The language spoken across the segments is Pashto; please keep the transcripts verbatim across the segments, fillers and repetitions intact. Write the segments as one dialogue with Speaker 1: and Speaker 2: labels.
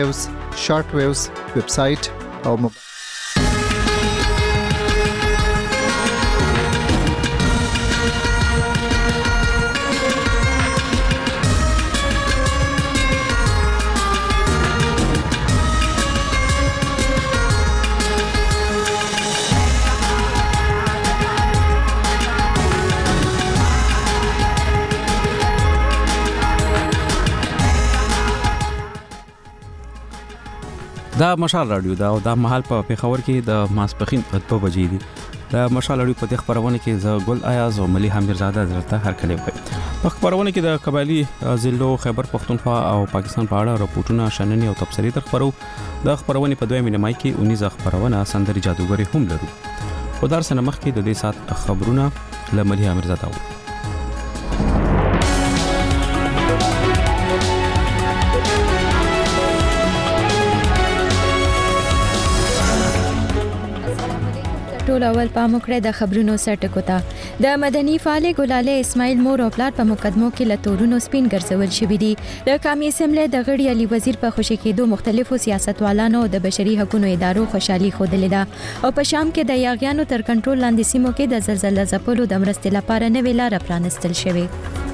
Speaker 1: شارټ ویوز ویب سټ او
Speaker 2: دا مشال رادیو دا او دا محل په پیښور کې د ماسپخین په دوه بجې دي. دا مشال رادیو په خبرونه کې ز ګل آیاز او ملي حمیر زاده درته هر کله وي. په خبرونه کې د قبایلی ضلعو خیبر پختونخوا او پاکستان په اړه راپورټونه شننې او تبصرې تر خبرو. د خبرونه په دوه مینه مای کې اونیزه خبرونه سندري جادوګری هم لرو. خدای سره مخ کې د دې سات خبرونه له ملي حمیر زاده و.
Speaker 3: ټول اول پام وکړه د خبرونو سرټکو ته. د مدني فعال ګلاله اسماعیل مور او پلار په مقدمو کې له تورونو سپین ګرځول شوې دي. د قومي اسمبلی د غړي علي وزیر په خوشی کېدو مختلفو سیاستوالانو د بشري حقوقو ادارو خوشحالي خوده لیده او په شام کې د یاغیانو تر کنټرول لاندې سیمو کې د زلزلې ځپلو د مرستې لپاره نوې لار پرانستل شوې.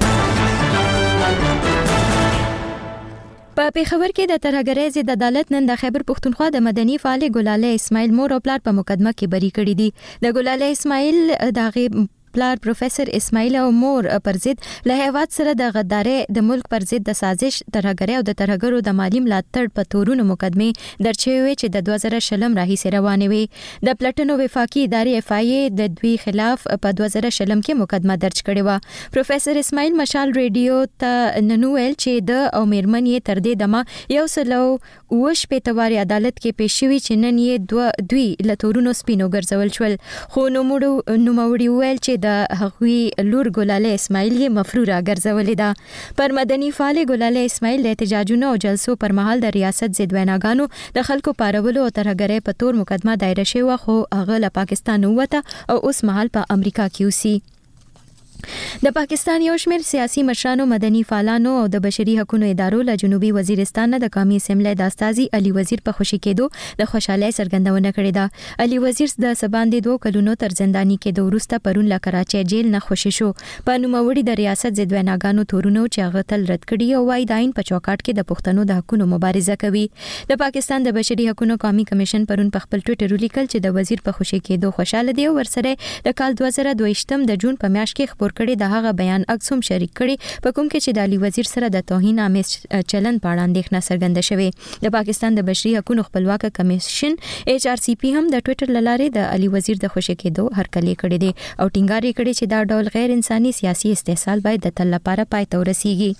Speaker 3: په پیښور کې د ترهګرۍ ضد عدالت نن د خیبر پختونخوا د مدني فعال ګلاله اسماعیل مور او پلار په مقدمه کې بری کړی دي. د ګلاله اسماعیل دغه پلار پروفیسور اسماعیل او مور پر ضد له هیواد سره د غداري د ملک پر ضد د سازش ترهګرۍ او د ترهګرو د مالی ملاتړ په تورونو مقدمه درچوي چې د دوه زره شلم راهیسې روانې وي. د پلټنو وفاقي ادارې اف آی ای د دوی خلاف په دوه زره شلم کې مقدمه درج کړې و. پروفیسور اسماعیل مشال ریډیو ته ننویل چې د او میرمن یې تر دې دمه یو سلو وش په تواري عدالت کې پیښ شوی چې نن یې دوی له تورونو سپینو ګرځول شول. خو نو موږ نو موړي ویل چې د هغوی لور ګلاله اسماعیل یې مفروره ګرځولې ده. پر مدني فعال ګلاله اسماعیل د احتجاجونو او جلسو پر مهال د ریاست ضد ویناګانو د خلکو پارولو او ترهګرۍ په تور مقدمه دایره شوی خو هغه له پاکستان ووته او اوس مهال په امریکا کې اوسي. د پاکستان یو شمېر سیاسي مشرانو مدني فعالانو او د بشري حقوقو ادارو له جنوبي وزیرستان د قومي اسمبلی د استازي علي وزیر په خوشی کېدو د خوشحالۍ څرګندونه کړې ده. علي وزیر د سباندې دوه کلونو تر زنداني کېدو وروسته پرون له کراچۍ جیل نه خوشی شو. په نوموړي د ریاست ضد ویناګانو تورونو چې هغه تل رد کړي او وايي د عین په چوکاټ کې د پښتنو د حقوقو مبارزه کوي. د پاکستان د بشري حقوقو قومي کمیشن پرون په خپل ټوئیټر ولیکل چې د وزیر په خوشی کېدو خوشاله دی او ورسره د کال دوه زره دوه ویشتم د جون په میاشت کې خبر کړي د هغه بیان عکس هم شریک کړي په کوم کې چې د علي وزیر سره د توهین آمیز چلن په اړه اندېښنه څرګنده شوې. د پاکستان د بشري حقوقو خپلواک کمیشن ایچ آر سی پی هم د ټوئیټر لارې د علي وزیر د خوشی کېدو هرکلی کړي دي او ټینګار یې کړي چې دا ډول غیر انساني سیاسي استحصال باید د تل لپاره پای ته ورسیږي.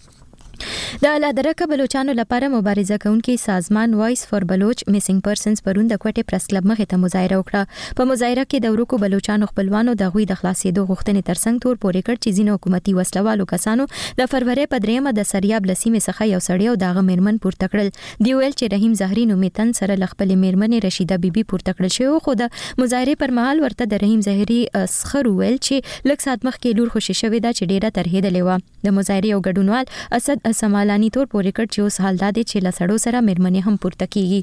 Speaker 3: د لادرکه بلوچستان لپاره مبارزه کوونکي سازمان وایس فور بلوچ میسینګ پرسنز پرون د کوټې پریس کلب مخې ته مظاهره وکړه. په مظاهره کې د ورکو بلوچستان خپلوانو د غوي د خلاصېدو غوښتنې ترڅنګ تور پورې کړ چې ځینو حکومتي وسلوالو کسانو د فروری په دریمه د سریاب لسیمې څخه یو سړی او دغه میرمن پورته کړل. دی ویل چې رحیم زهري نومیتن سره خپل میرمن رشیده بیبي پورته کړل شو خو د مظاهره پر مهال ورته د رحیم زهري اسخر ویل چې لږ سات مخکې لور خوشی شوې ده چې ډیره ترهیدلې و. د مظاهره او ګډونوال اسد سمالانی تور پورې کړ چې اوس حال دا دی چې لسړو سره میرمنې هم پورته کیږي.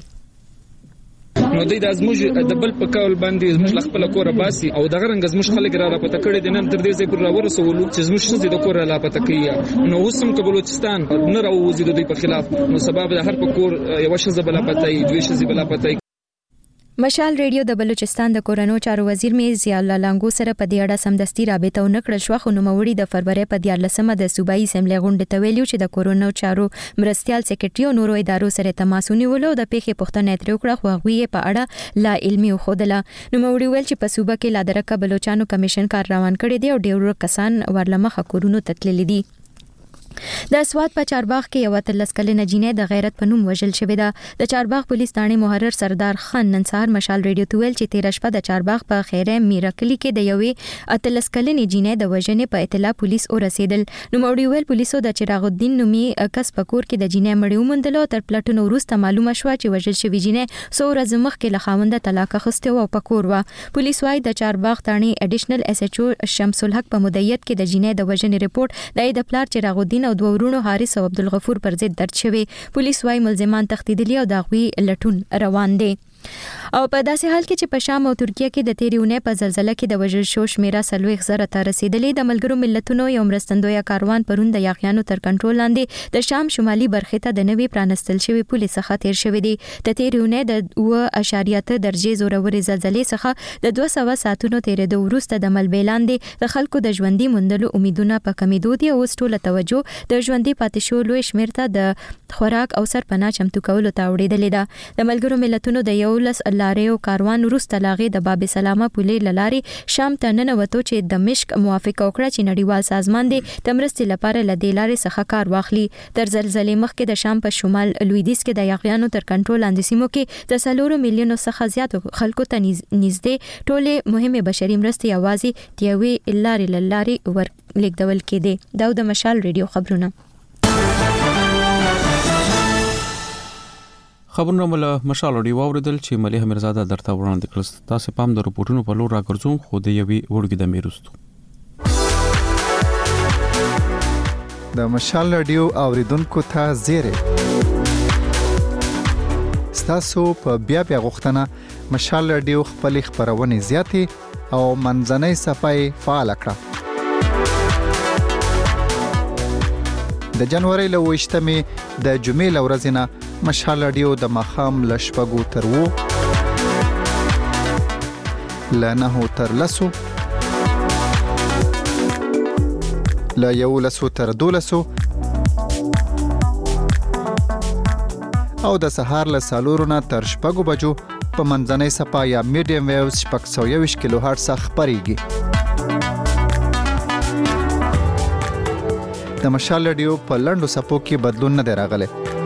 Speaker 4: نو دوی د ازموج د بل په کول باندې زموږ خپل کور باسي او دغه رنګ زموږ خلک را راپته کړي د نن تر دې ځای پر راورسولو چې زموږ څه د کور را راپته کوي نو اوس هم بلوچستان نه راوځي د دوی په خلاف نو سبب د هر په کور یو شزه بلا پته دوی شزه بلا پته.
Speaker 3: مشال ریډیو د بلوچستان د کورونو چارو وزیر می ضیاء الله لنګو سره په دې اړه سمدستي رابطه ونکړل شو خو نوموړي د فروری په دیارلسمه د صوبایي اسمبلی غونډه ته ویلو چې د کورونو چارو مرستيال سیکریټري او نورو ادارو سره تماس ونیولو د پیښې پوښتنه ترې وکړه خو هغه په اړه لا علمي خوده نوموړي ویل چې په صوبه کې لادرکه بلوچستان کمیشن کار روان کړی دی او ډېر کسان ورلمخه کورونو تتللی دي. د سواد په چارباغ کې یو تلس کلنه جینې د غیرت په نوم وژل شوې ده. د چارباغ پولیس ثاني محرر سردار خان نن سهار مشال ریډیو ته ویل چې تیر شپه د چارباغ په خیره میرکلی کې د یوې اتلس کلنې جینې د وژنې په اطلاع پولیس ورسېدل. نو موړي ویل پولیسو د چراغ الدین نومي کس په کور کې د جینې مړی ومندل او تر پلټونو وروسته معلومه شوه چې وژل شوې جینې څو ورځې مخکې له خاوند طلاق اخیسته او په کور و. پولیس وايي د چارباغ ثاني اډیشنل اس ایچ او شمس الحق په مدیریت کې د جینې د وژنې ریپورت د د پلار چراغ الدین او دوه ورونو حارث او عبدالغفور پر ضد درج شوی. پولیس وايي ملزمان تښتیدلي او د هغوی لټون روان دی. او په داسې حال کې چې په شام او ترکیه کې د تیرې اونۍ په زلزلې کې د وژل شو شمیره څلوېښت زره ته رسیدلې. د ملګرو ملتونو یو مرستندویه کاروان پرون د یاغیانو تر کنټرول لاندې د شام شمالي برخې ته د نوي پرانستل شوي پولې څخه تیر شوی دی. د تیرې اونۍ د اوه اعشاریه اته درجې زورورې زلزلې څخه د دوه سوه ساعتونو تیرېدو وروسته د ملبې لاندې د خلکو د ژوندي موندلو امیدونه په کمیدو دي. اوس ټوله توجه د ژوندي پاتې شو لوی شمېر ته د خوراک او سرپناه چمتو کولو ته اړېدلې ده. د ملګرو ملتونو د یولس لارې او کاروان وروسته لاغې د باب سلامه پولې لارې شام ته ننوتو چې د مشک موافقه وکړه چې نړیوال سازمان دی د مرستې لپاره له دې لارې څخه کار واخلي. تر زلزلې مخکې د شام په شمال لویدیځ کې د یاغیانو تر کنټرول لاندې سیمو کې د څلورو میلیونو څخه زیات خلکو ته نږدې ټولې مهمه بشري مرستې یوازې د یوې لارې له لارې ورلیږدول کېدې. دا د مشال ریډیو خبرونه.
Speaker 2: خبرونه مل مشال اوري واوریدل چې ملي امیرزاده درته وړاندې کړل. تاسو پام د رپورټونو په لور راګرځوم خو د یوې وړګې د میرستو
Speaker 1: د مشال رادیو اوریدونکو ته زیره ستاسو په بیا بیا غوښتنه مشال رادیو خپل خبرونه زیاتې او منځنۍ صفای فعال کړه. د جنوري له وشتمې د جمعې لورځنه مشال رادیو د مخام لشپګو تر وو لنه تر لسو لا یو لسو تر دولسو او د سهار له سالورونه تر شپږو بجو په منځنۍ صفا یا میډیم ویوز شپږ سوه یوویشت کیلو هرټز خپرېږي. د مشال رادیو په لنډو صفو کې بدلون نه دی راغلی.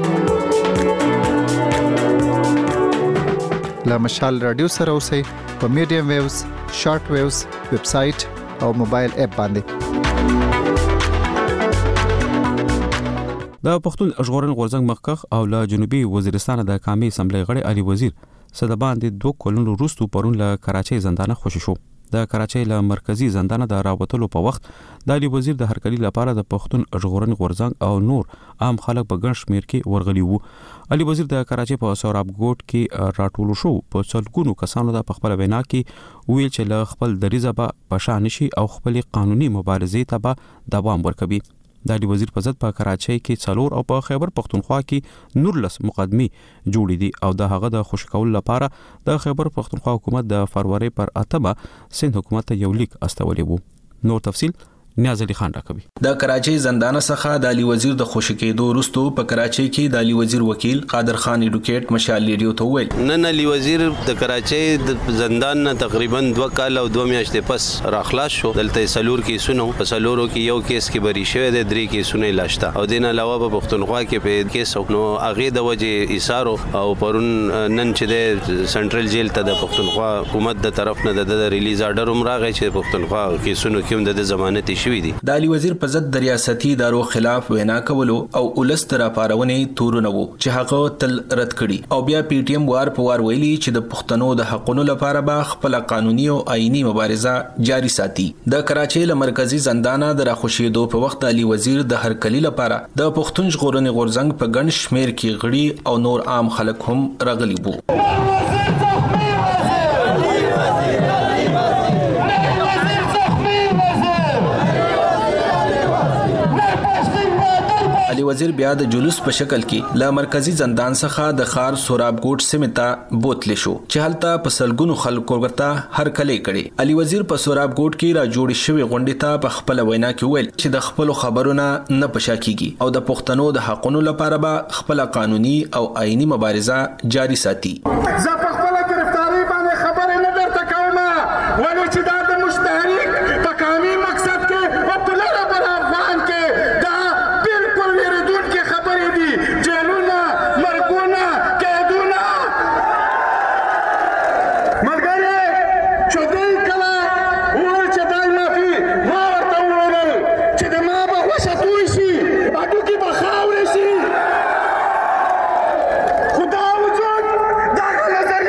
Speaker 1: له مشال رادیو سره اوسئ په میډیم ویوز، شارټ ویوز، ویب سټ او موبایل اپ باندې.
Speaker 2: د پښتون ژغورنې غورځنګ مخکخ او له جنوبي وزیرستان د قومي اسمبلی غړي علي وزیر صد باندې دوه کلونو وروسته پرون له کراچۍ زندانه خوشی شو. د کراچۍ له مرکزی زندانه د راوتلو په وخت د علي وزیر د هرکلی لپاره د پښتون ژغورنې غورځنګ او نور عام خلک په ګڼ شمېر کې ورغلي وو. علي وزیر د کراچۍ په سوراب ګوټ کې راټول شو. په څلګونو کسانو د خپل وینا کې ویل چې له خپل دریزه به پشان شي او خپل قانوني مبارزې ته به دوام ورکوي. د علي وزیر په ضد په کراچۍ کې څلور او په خیبر پختونخوا کې نورلس مقدمي جوړې دي او د هغه د خوشی کول لپاره د خیبر پختونخوا حکومت د فروری پر اتمه سند حکومت ته یو لیک استولی وو. نور تفصیل نیاز علي خان راکوي.
Speaker 5: د کراچۍ زندانه څخه د علي وزیر د خوشی کېدو وروسته په کراچۍ کې د علي وزیر وکیل قادر خان ایډوکیټ مشال ریډیو ته وویل
Speaker 6: نن علي وزیر د کراچۍ د زندان نه تقریبا دوه کال او دوه میاشتې پس راخلاص شو. دلته سلور کیسونو په سلورو کې یو کیس کې بری شوی د درې کیسونه لاشته او دین علاوه په پښتونخوا کې په کیس نو هغه د وجه ایثارو او پرون نن چې د سنټرل جیل ته د پښتونخوا حکومت د طرف نه د ریلیز آرډر هم راغی چې پښتونخوا کیسونو کې د ضمانت شوی دي.
Speaker 5: د علي وزیر په ضد د ریاستي ادارو خلاف وینا کولو او ولست را پارونې تورونه وو چې هغه تل رد کړي او بیا پی ټی ایم وار په وار ویلي چې د پښتنو د حقونو لپاره به خپل قانوني او آئینی مبارزه جاری ساتي. د کراچۍ له مرکزی زندانه د راخوشیدو په وخت علي وزیر د هرکلی لپاره د پښتون ژغورنې غورځنګ په ګڼ شمېر کې غړي او نور عام خلک هم راغلي وو. علي وزیر بیا د جلوس په شکل کې له مرکزی زندان څخه د خار سوراب ګوټ سیمه ته بوتل شو چې هلته په سلګونو خلکو ورته هرکلی کړي. علي وزیر په سوراب ګوټ کې را جوړ شوی غونډې ته په خپل وینا کې ویل چې د خپل خبرونه نه پشا کیږي او د پښتنو د حقونو لپاره به خپل قانوني او آئینی مبارزه جاری ساتي.
Speaker 7: زه په خپل گرفتاری باندې خبرې نه درته کوم ولې چې دا د مشترک په قانوني مقصد کې او په لاره پر افغان کې دا بالکل ویریدونکې خبرې دي. جیلونه، مرګونه، قیدونه. ملګري چې دوی کله وویل چې دا معافي ما ورته وویل چې د ما به غوښه توی شي هډوکي به خاورې شي خو دا وجود دغه نظر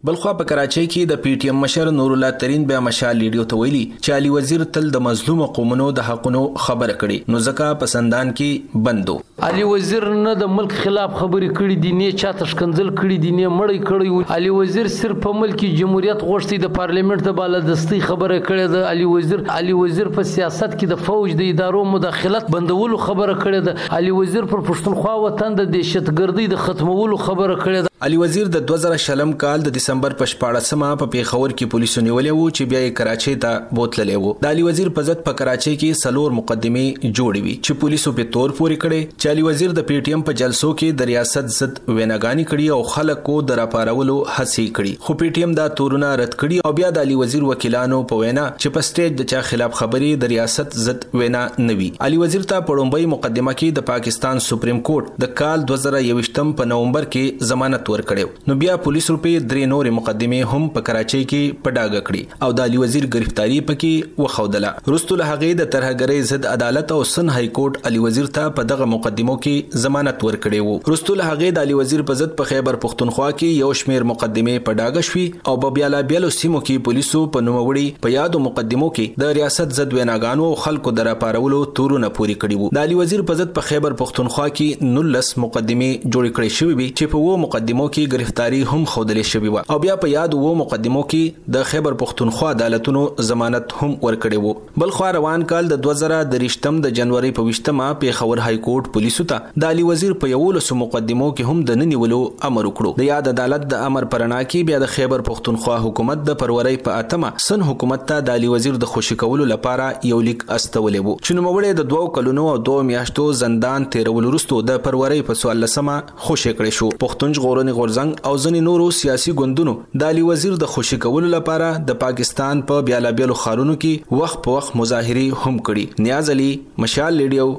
Speaker 5: بلخوا په کراچۍ کې د پی ټی ایم مشر نور الله ترين بیا مشال لیډیو ته ویلي چې علي وزیر تل د مظلوم قومونو د حقونو خبره کړي نو ځکه پسندان کې بندو.
Speaker 8: علي وزیر نه د ملک خلاف خبرې کړې دي نه چاته شکنځل کړي دي نه مړی کړی. علي وزیر صرف په ملک جمهوریت غوښتي د پارلیمنت د بالادستي خبره کړې ده. علي وزیر علي وزیر په سیاست کې د فوج د ادارو مداخلت بندولو خبره کړې ده. علي وزیر پر پښتونخوا وطن د دهشتګردۍ د ختمولو خبره کړې ده.
Speaker 5: علي وزیر د دوه زره شلم کال د دسمبر په شپاړسمه په پیښور کې پولیسو نیولې وو چې بیا یې کراچۍ ته بوتللې وو. د علي وزیر په ضد په کراچۍ کې سلور مقدمې جوړې وي چې پولیسو په تور پورې کړې چې علي وزیر د پی ټی ایم په جلسو کې د ریاست ضد ویناګانی کړي او خلکو د راپارولو هڅې کړي خو پی ټی ایم دا تورونه رد کړي او بیا د علي وزیر وکیلانو په وینا چې په سټیج د چا خلاف خبرې د ریاست ضد وینا نوي. علي وزیر ته په لومړی مقدمه کې د پاکستان سپریم کورټ د کال دوه زره یوویشتم په نومبر کې ضمانت ورکړو نو بیا پولیسو په درې نورې مقدمې هم په کراچۍ کې په ډاګه کړې او د علي وزیر گرفتاری پکې وخودله. وروسته له هغې د ترهګرۍ ضد عدالت او سن های کورټ علي وزیر ته په دغه مقدمو کې ضمانت ورکړی وو. وروسته له هغې د علي وزیر په ضد په خیبر پښتونخوا کې یو شمېر مقدمې په ډاګه شوي او په بیالا بیلو سیمو کې پولیسو په نوموړي په یادو مقدمو کې د ریاست ضد ویناګانو او خلکو د راپارولو تورونه پوري کړي وو. د علي وزیر په ضد په خیبر پښتونخوا کې نولس مقدمې جوړ کړې شوې وي چې په وو مقدمو کې گرفتاری هم خودلې شوې و او بیا په یاد وو مقدمو کې د خیبر پښتونخوا عدالتونو ضمانت هم ورکړی وو. بل خو روان کال د دوه زره درېشتم د جنوري په ویشتمه پیښور های کورټ پولیسو ته د علي وزیر په یولسو مقدمو کې هم د ننیولو امر وکړو. د یاد عدالت د امر پرنا کې بیا د خیبر پښتونخوا حکومت د فروری په اتمه سن حکومت ته د علي وزیر د خوشی کولو لپاره یو لیک استولې وو چې نوموړی د دوه کلونو او دوه میاشتو زندان تیرولو وروسته د فروری په څوارلسمه خوشی کړی شو. پښتون ژغورنې غورځنګ او ځینې نورو سیاسي ګوندونو د علي وزیر د خوشی کولو لپاره د پاکستان په بیالا بیلو ښارونو کې وخت په وخت مظاهرې هم کړي. نیاز علي، مشال ریډیو،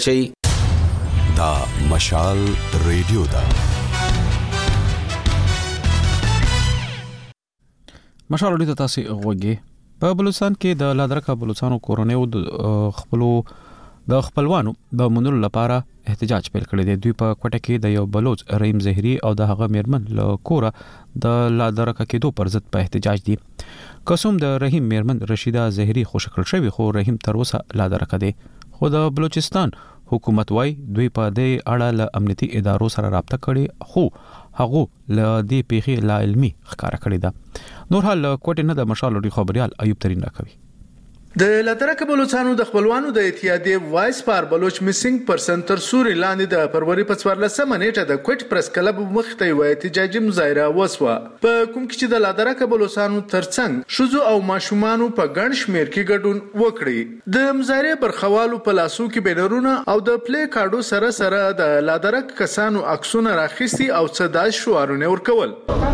Speaker 5: کراچۍ.
Speaker 9: دا مشال ریډیو دا
Speaker 2: مشال ریډیو ته تاسو غوږی. په بلوچستان کې د لادرکه بلوچستانو کورونیو د خپلو د خپلوانو د منلو لپاره احتجاج پیل کړی دی. دوی په کوټه کې د یو بلوچ رحیم زهری او د هغه میرمن له کوره د لادرکه کېدو پر ضد په احتجاج دي. قسم د رحیم میرمن رشیده زهری خوشکړ شوی خو رحیم تر اوسه لادرکه دی. خو د بلوچستان حکومت وايي دوی په دې اړه له امنیتي ادارو سره رابطه کړي خو هغه له دې پیښې لا علمي ښکارا کړی ده. نور حال کوټه نه د مشال ډی خبريال ایوب ترين راکوي.
Speaker 10: د لادرکه بلوچستانو د خپلوانو د اتحادیې وایس پار بلوچ میسنګ پرسن تر سوري لاندې د فروری په څوارلسمه نیټه د کوټ پریس کلب مخ ته یو احتجاجي مظاهره وسوه په کوم کې چې د لادرکه بلوچستانو ترڅنګ شوزو او ماشومانو په ګڼ شمیر کې ګډون وکړي. د مظاهره برخوالو په لاسو کې بنرونه او د پلی کارډو سره سره د لادرک کسانو عکسونه راخستي او صدا شعارونه ورکول.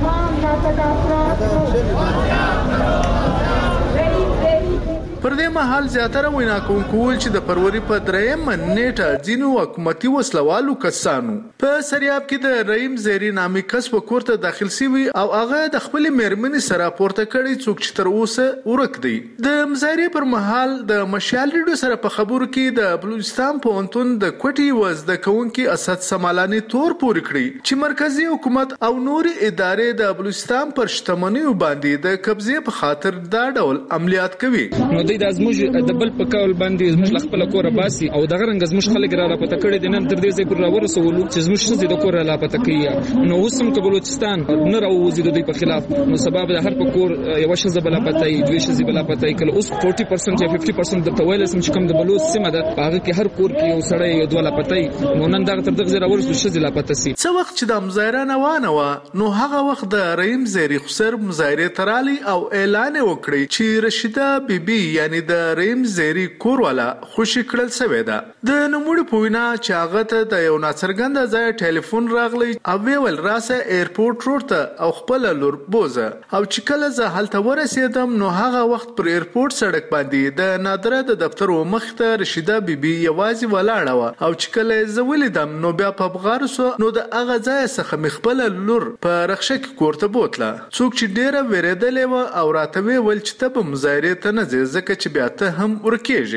Speaker 10: پر دې مهال زیاتره وینا کوونکو چې د فروری په دریم نیټه ځینو حکومتي وسلوالو کسانو په سریاب کې د رحیم زهری نامي کس په کوړه داخل شوی او هغه د خپل میرمنې سره پورته کړی څوک چې تر اوسه ورک دی. د مظاهرې پر مهال د مشال ریډیو سره په خبرو کې د بلوچستان پوهنتون د کوټي وز د کونکي اسد سمالانی تور پورې کړی چې مرکزی حکومت او نوري ادارې د بلوچستان پر شتمنیو باندې د قبضې په خاطر دا ډول عملیات کوي.
Speaker 4: د ازموج د بل په کول باندې زموږ خپل کور باسي او دغه رنګ زموږ خلک را پته کړی د نن تر دې ځای پر راورسولو چې زموږ شزي د کور را پته کوي نو اوس هم په بلوچستان نه راوځي د دوی په خلاف نو سبب د هر په کور یو شزه بل پته ای دوی شزي بل پته ای کله اوس چالیس پرسنټ یا پنځه پرسنټ د تویل سم چې کوم د بلوچ سیمه ده هغه کې هر کور کې یو سړی یو دوه پته ای نو نن دغه تر دغه ځای راورسول شزي لا پته سي.
Speaker 10: څو وخت چې د مظاهره نه وانه و نو هغه وخت د رحیم زهری خسر مظاهره ترالی او اعلان وکړي چې رشیده بیبي یعنی د رحیم زهری کور والا خوشی کړل سوی ده. د نوموړي په وینا چې هغه ته د یو ناڅرګند ځای ټلیفون راغلی او ویل راسه ایرپورټ روډ ته او خپل لور بوزه او چې کله زه هلته ورسېدم نو هغه وخت پر ایرپورټ سړک باندې د نادره د دفتر مخ ته رشیده بیبي یوازې ولاړه و او چې کله زه ولیدم نو بیا په بغار سو نو د هغه ځای څخه مې خپل لور په رخصه کې کور ته بوتله. څوک چې ډیره ویریدلې و او راته ویل چې ته به مظاهرې ته نه ځې ځکه چې بیا ته هم ورکیږي.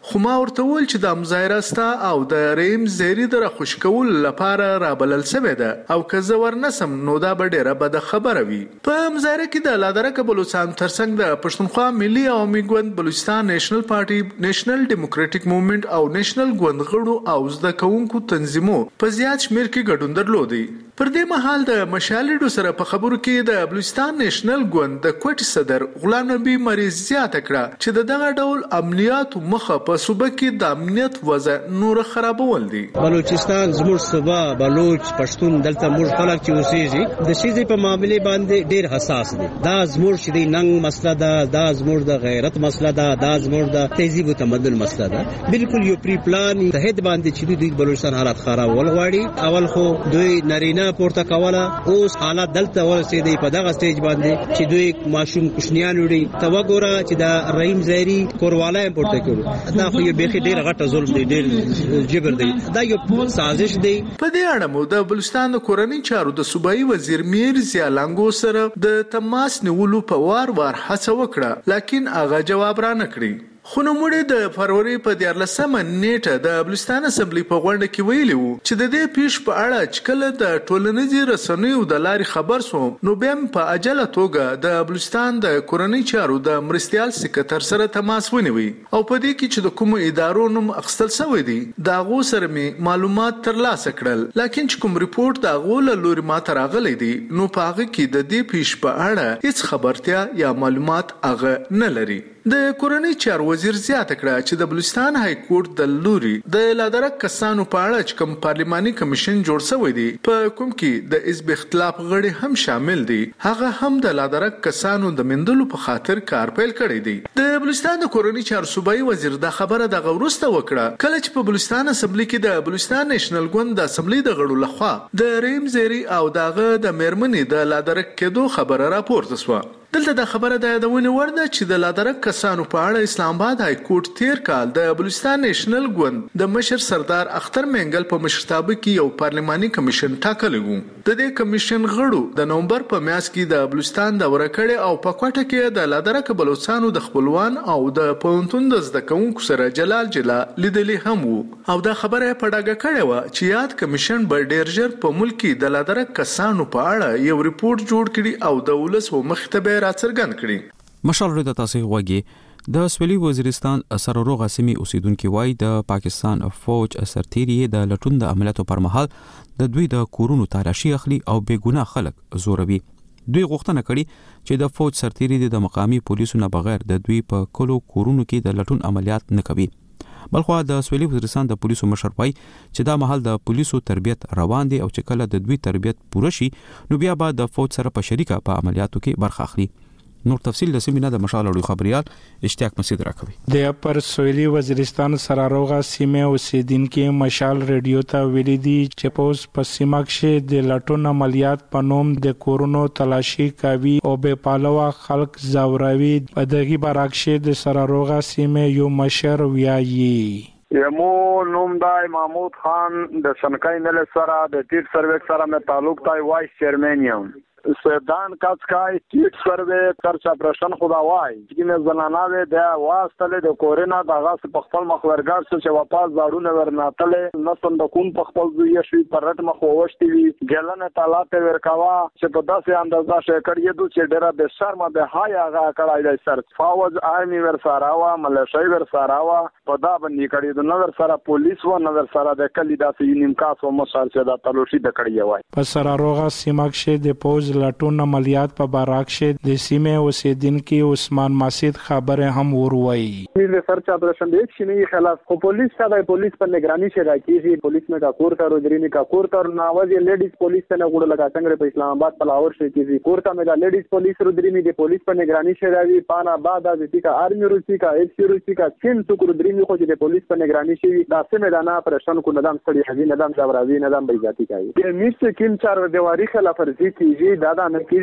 Speaker 10: خو ما ورته وویل چې د مظاهره ستا او د رحیم زیری د راخوش کولو لپاره رابلل سوې ده او که زه ورنسم نو دا به ډېره بده خبره وي. په مظاهره کې د لادرکه بلوچستان ترڅنګ د پښتونخوا ملي عوامي ګوند، بلوچستان نیشنل پارټي، نیشنل ډیموکراټیک موومېنټ او نیشنل ګوند غړو او زده کوونکو تنظیمو په زیات شمیر کې ګډون درلودی. پر دې مهال د مشالډو سره په خبرو کې د بلوچستان نیشنل ګوند د کوټ صدر غلام نبی مریض زیاته کړه چې د دغه ډول امنیت مخه په صوبه کې د امنیت وضع نور خرابول دي.
Speaker 11: بلوچستان زموږ صوبه بلوچ پښتون دلته موږ خلک چې اوسېږي د شیزې په معاملې باندې ډېر حساس دي. دا زموږ چې دی ننګ مسله ده، دا زموږ د غیرت مسله ده، دا زموږ د تهذیب او تمدن مسله ده. بالکل یو پری پلان تهید باندې چې دوی بلوچستان حالات خرابول غواړي. اول خو دوی نارینه پورته کوله، اوس حالات دلته ورسېدي په دغه سټیج باندې چې دوی ماشوم کوشنیان وړي. ته وګوره چې دا رحیم زیری کورواله پورته کړو. دا خو یو بیخي ډېر غټه ظلم دی، ډېر جبر دی، دا یو سازش دی.
Speaker 10: په دې اړه مو د بلوچستان د کورنۍ چارو د صوبایي وزیر میر ضیا لنګو سره د تماس نیولو په وار وار هڅه وکړه، لیکن هغه جواب را نه کړی. خو نوموړي د فروری په دیارلسمه نیټه د بلوچستان اسمبلی په غونډه کې ویلي وو چې د دې پیښ په اړه چې کله د ټولنیزو رسنیو د لارې خبر سوم نو بیا په عجله توګه د بلوچستان د کورنۍ چارو د مرستیال سکرټر سره تماس ونیوي او په دې کې چې د کومو ادارو نوم اخیستل شوی دی د هغو سره مې معلومات ترلاسه کړل، لیکن چې کوم ریپورت د هغو له لوري ماته راغلی دی نو په هغه کې د دې پیښ په اړه هیڅ خبرتیا یا معلومات هغه نه لري. د کورنۍ چارو وزیر زیاته کړه چې د بلوچستان های کورټ د لوري د لادرک کسانو په اړه چې کوم پارلماني کمیشن جوړ شوی دی په کوم کې د حزب اختلاف غړي هم شامل دي، هغه هم د لادرک کسانو د مندلو په خاطر کار پیل کړی دی. د بلوچستان د کورنۍ چارو صوبایي وزیر دا خبره د غوړسته وکړه کله چې په بلوچستان اسمبلی کې د بلوچستان نیشنل ګوند د اسمبلی د غړو لخوا د رحیم زیری او دغه د میرمنې د لادرک کېدو خبره راپورته شوه. دلته د خبره د یادونې وړ ده چې د لادرک کسانو په اړه اسلام آباد های کورټ تیر کال د بلوچستان نیشنل ګوند د مشر سردار اختر منګل په مشرتابه کې یو پارلماني کمیشن ټاکلی و. د دې کمیشن غړو د نومبر په میاشت کې د بلوچستان دوره کړې او په کوټه کې د لادرک بلوچستانو د خپلوان او د پوهنتون د زده کوونکو سره جلال جلا لیدلې هم وو او دا خبره په ډاګه کړې وه چې یاد کمیشن به ډېر ژر په ملک کې د لادرک کسانو په اړه یو ریپورت جوړ کړي او د ولس و مخ ته به راڅرګند کړي.
Speaker 2: مشال رضا تاسو وګي د سویلي وزیرستان سرورو غاسمي اوسیدونکو وای د پاکستان فوج سرتیری د لټون د عملیاتو پر مهال د دوی د کورونو تالاشي اخلي او بے ګناه خلک زوروي. دوی غوښتنه کړې چې د فوج سرتیری د مقامی پولیسو نه بغیر د دوی په کلو کورونو کې د لټون عملیات نه کوي. بلخو د سویلي وزیرستان د پولیسو مشر وای چې دا مهال د پولیسو تربیت روان دي او چې کله د دوی تربیت پوره شي نو بیا به د فوج سره په شریکه په عملیاتو کې برخه اخلي. نور تفصیل د سیمینار د مشال اړو خبريال اشتیاق مسعود راکوي.
Speaker 12: د اپر سویلي وزیرستان سراروغه سیمه اوسیدونکو مشال ریډیو ته ویلي دي چې پوس په سیمه کې د لټون عملیات په نوم د کورونو تلاشي کوي او به پالوا خلک زاوروي. په دغه برعکس د سراروغه سیمه یو مشر ویایي
Speaker 13: یمو نوم دای محمود خان د سنکای نل سره د ټیټ سرویس سره مې تعلق تای وایس چیرمن یم. سودان کاسکای ټیټ سروي ترچا پرشن خدا وای چې زنانه د واسطه د کورینا دغه په خپل مخورګار څخه واپس زاړونه ورناتله نسن د کون په خپل ځای شي پرټ مخ وشتي وی ګلنه تعالی ته ورکاوه چې په داسې اندازه شي کړی دوه چې ډیره به شرم به هاي هغه کړای دی سر فوج آرمي ور سره وا ملشي ور سره وا په دا باندې کړی د نظر سره پولیس و نظر سره د کلی داسې یونیم کاس او مشر چې دا تلوشي د کړی وای.
Speaker 12: په سراروغه سیمه کې د پوز لټون عملیات په باراکش د سیمه اوسیدونکو عثمان ماسید خبره هم وروي.
Speaker 14: میل سرچ آپریشن د چینی خلاف خو پولیس کا پولیس پر نگرانی سے راکیږي پولیس میں کا کورتا روزرینی کا کورتا ناواز لیڈیز پولیس ته نه ګړه لگا څنګه په اسلام آباد پلاور شي کیږي کورتا میں دا لیڈیز پولیس روزرینی د پولیس پر نگرانی سے راوي پانا بعد از کا آرمی روسی کا ایف سی روسی کا چین څوک روزرینی خو د پولیس پر نگرانی شي دا سمه دانا آپریشن کو نظام سړي حزي نظام جبراوي نظام بیزاتی کوي. د میس کین چار دیواری خلاف ورزي کیږي دا د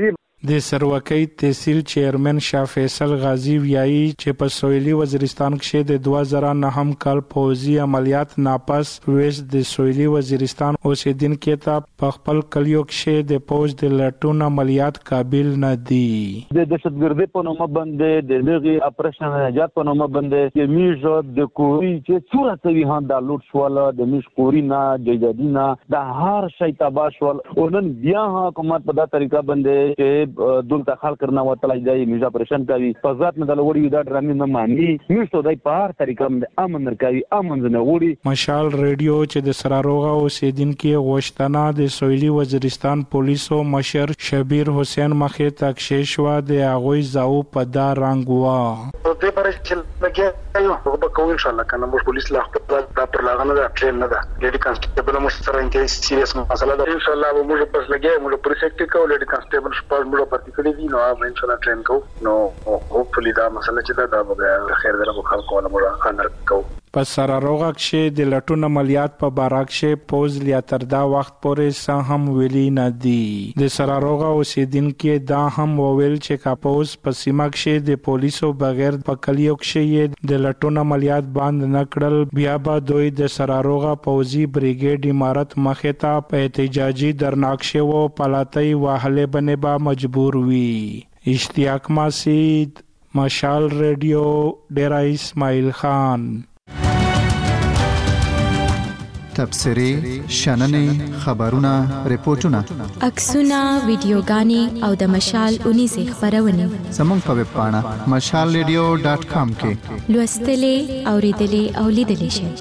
Speaker 12: د سروکۍ تحصیل چیرمن شاه فیصل غازی ویایي چې په سویلي وزیرستان کې د دوه زره نهم کال پوځي عملیات ناپس ویس د سویلي وزیرستان اوسیدونکو ته په خپل کلیو کې د پوځ د لټون عملیات قابل نه دي.
Speaker 15: د دهشتګردۍ په نوم باندې د دغه اپریشن نجات په نوم باندې چې میژ د کوری چې صورت وی هان د لوټ شول د میژ کوری نه جیدینا د هر شي تبا شول او نن بیا حکومت په دا طریقه باندې چې دولت خلک کرنا وتلای دی میژ اپریشن کوي په ذات نه د لوري دا ډرامې نه مانی میشته دای په هر طریقه باندې امن کوي امن نه وړي.
Speaker 12: مشال ریډیو چې د سراروغه اوسیدونکو غوښتنه د سویلي وزیرستان پولیسو مشر شبیر حسین مخې تکشیش و د اغوی زاو په دا رنگ وا
Speaker 16: دې پر چې لګي یو په کوم ان شاء الله کنه موږ پولیس لا دا پر لاغنه دا ټرین نه ده لیډي کانسټیبل مو سره انټي سیریس مسله ده ان شاء الله موږ پس لګي موږ پروسیکټ کوو لیډي کانسټیبل شپږ موږ پاتې کړی دي نو ان شاء الله ټرین کوو نو هوپفلی دا مسله چې دا به خیر دره خلکو ولا موږ خنر کوو.
Speaker 12: په سراروغه کې د لټون عملیات په بارک کې پوز لیا تر دا وخت پورې سه هم ویلي نه دي. د سراروغه اوسیدونکو دا هم وویل چې کا پوز په سیمه کې د پولیسو بغیر په کلیو کې د لټون عملیات بند نه کړل بیا به دوی د سراروغه پوزي بریګیډ امارت مخه ته په احتجاجي درناکشه و پلاتای واهله بنه با مجبور وی. اشتیاق مسید مشال ریډیو ډیرا اسماعیل خان.
Speaker 1: تبصری شننې خبرونه ریپورتونه
Speaker 3: عکسونه ویډیوګانې او د مشال اونې سه خبرونه
Speaker 1: زموږ په ویب پاڼه مشال ریډیو ډاټ کام کې
Speaker 3: لوستلې اوریدلې او لیدلې شئ.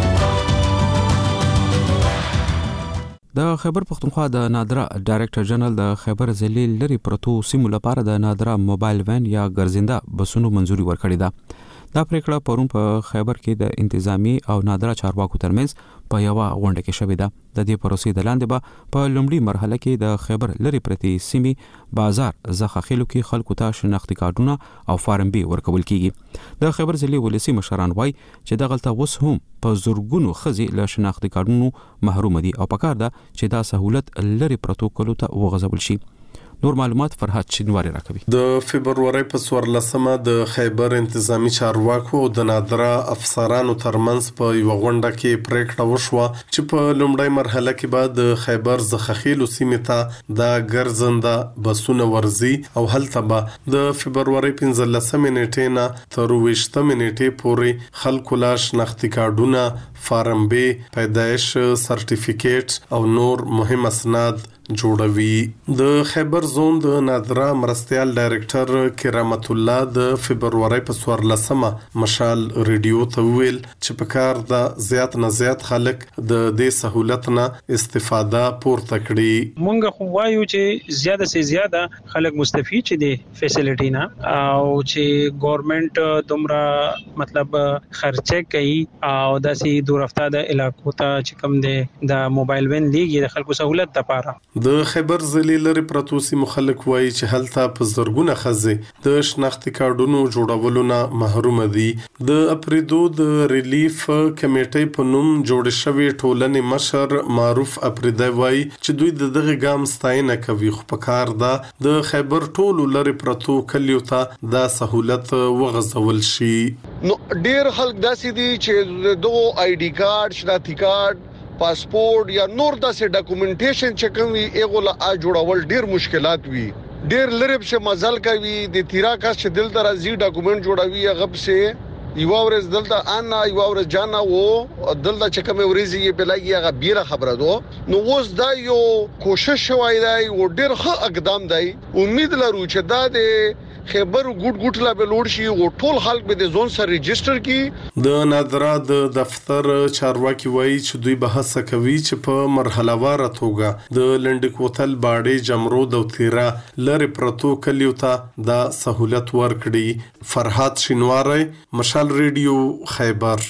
Speaker 2: د خیبر پختونخوا د نادرا ډایریکټر جنرال د خیبر ضلع لري پروتو سیمو لپاره د نادرا موبایل وین یا ګرځنده بسونو منځوري ورکړې ده. دا پریکړه پرون په خیبر کې د انتظامی او نادرا چارواکو ترمنځ په یو غونډه کې شوې ده. د دې پروسې د لاندې به په لومړي مرحله کې د خیبر لري پرتی سیمي بازار زخخېلو کې خلکو ته شناختی کارتونه او فارم بي ورکول کیږي. د خیبر ضلع ولسی مشران وای چې د غلطه وس هم په زورګونو خزي له شناختی کارتونو محروم دي او پکار ده چې دا سہولت لري پروتوکول ته وغځول شي. نور معلومات فرحت شینواری راکوي.
Speaker 17: د فبرवरी په څوارلسمه د خیبر انتظامی چارواکو د نادرا افسرانو ترمنځ په یو غونډه کې پریکړه وشوه چې په لومړی مرحله کې بعد د خیبر زخخېلو سیمې ته د ګرځنده بسونه ورزي او هلته به د فبرवरी پنځلسمه نیټې نه تر ویشتمه نیټې پورې خلکو لا شناختی کارتونه فارم بي پیدایش سرټیفیکیټ او نور مهم اسناد جوړوي. د خیبر زون د نادرا مرستيال ډایریکټر کرامت الله د فبرवरी په څوارلسمه مشال ریډیو ته ویل چې په کار د زیات نه زیات خلک د دې سہولت نه استفاده پورته کړي.
Speaker 18: مونږ خو وایو چې زیاده سي زیاده خلک مستفید چې دي فیسیلیټی نه او چې ګورنمنت دومره مطلب خرچه کوي او داسې دورافته د علاقو ته چې کوم دي د موبایل وین لیږي د خلکو سہولت لپاره.
Speaker 17: د خیبر ضلع لري پروتوسی مخالک وایي چې هلته په زرګونه خزي د شناختی کارتونو جوړولو نه محروم دي. د اپریدو د ریلیف کمیټې په نوم جوړ شوی ټولنې مشر معروف اپریدای وایي چې دوی د دغه ګام ستاینه کوي خو په کار ده د خیبر ټولو لري پروتو کلیو ته دا سہولت وغځول شي.
Speaker 19: نو ډیر خلک داسې دي چې دغه آی ډي کارت شناختی کارت پاسپورت یا نور داسې ډاکومېنټیشن چې کوي ایغه لا جوړول ډیر مشکلات وي. ډیر لرب شه مزل کوي د تیرا کا چې دل تر ازي ډاکومېنټ جوړوي هغه څه یو ورځ دلته انا یو ورځ جانا وو دلته چې کوم ورځي یې بلایي هغه بیره خبره دو نو اوس دا یو کوشش شوی دی او ډیر ښه اقدام دی. امید لرو چې دا د خیبر ګډ ګډ لا بلور شي او ټول خلک به د زون سره ريجستره کی.
Speaker 17: د نادرا د دفتر چارواکي وایي چې دوی بحث کوي چې په مرحله وار توګه د لنډکوتل باډي جمرود او تیرا لری پروتو کلیو ته دا سہولت ورکړي. فرحات شینواری مشال ریډیو خیبر.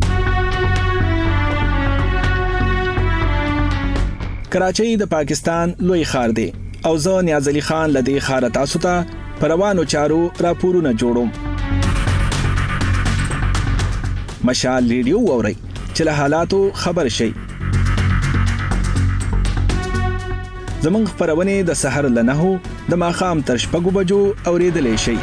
Speaker 20: کراچۍ د پاکستان لوی ښار دی او زه نیاز علي خان لدی ښار تاسو ته پروانو چارو راپورونه جوړوم. مشال ریډیو ووري چې له حالاتو خبر شي. زمونږ خبرونه د سحر لنهو د ماخام تر شپږو بجو اوریدلای شئ.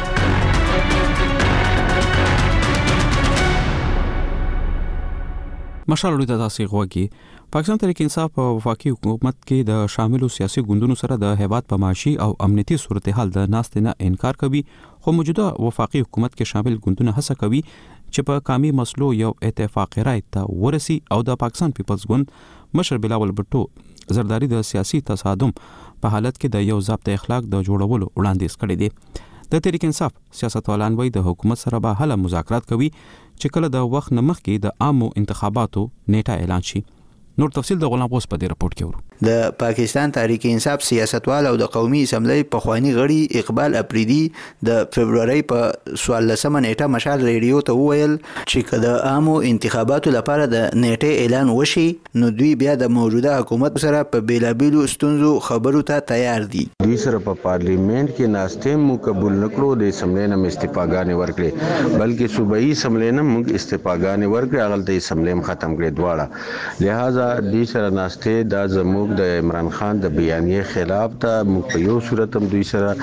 Speaker 2: مشال لوی تاسو غوږی پاکستان تحریک انصاف په وفاقي حکومت کې د شاملو سیاسي ګوندونو سره د هیواد په معاشي او امنیتي صورتحال د ناستې نه انکار کوي، خو موجوده وفاقي حکومت کې شامل ګوندونه هڅه کوي چې په قومي مسلو یو اتفاق رائے ته ورسي او د پاکستان پیپلز ګوند مشر بلاول بټو زرداری د سیاسي تصادم په حالت کې د یو ضابط اخلاق د جوړولو وړاندیز کړی دی. د تحریک انصاف سیاستوالان وایي د حکومت سره به هله مذاکرات کوي چې کله د وخت نه مخکې د عامو انتخاباتو نیټه اعلان شي. نور تفصیل د غلام غوث په دې رپورت کې ورو.
Speaker 21: د پاکستان تحریک انصاف سیاستوال او د قومي اسمبلی په خواني غړي اقبال اپریدي د فبرवरी په څوارلسمه نیټه مشال ریډیو ته وویل چې کله عامو انتخاباتو لپاره د نیټه اعلان وشي نو دوی بیا د موجوده حکومت سره په بیلابیلو ستونزو خبرو ته تیار دي.
Speaker 22: دوی سره په پارلیمنت کې ناستې مو قبول نکړو د اسمبلی نه استعفاګانې ورکړي بلکې صوبایي اسمبلی نه موږ استعفاګانې ورکړي هغه د اسمبلی ختم کړي دواړه. لہذا دوی سره ناستې دا زموږ د عمران خان د بیانیې خلاف ته موږ په یو صورت هم دوی سره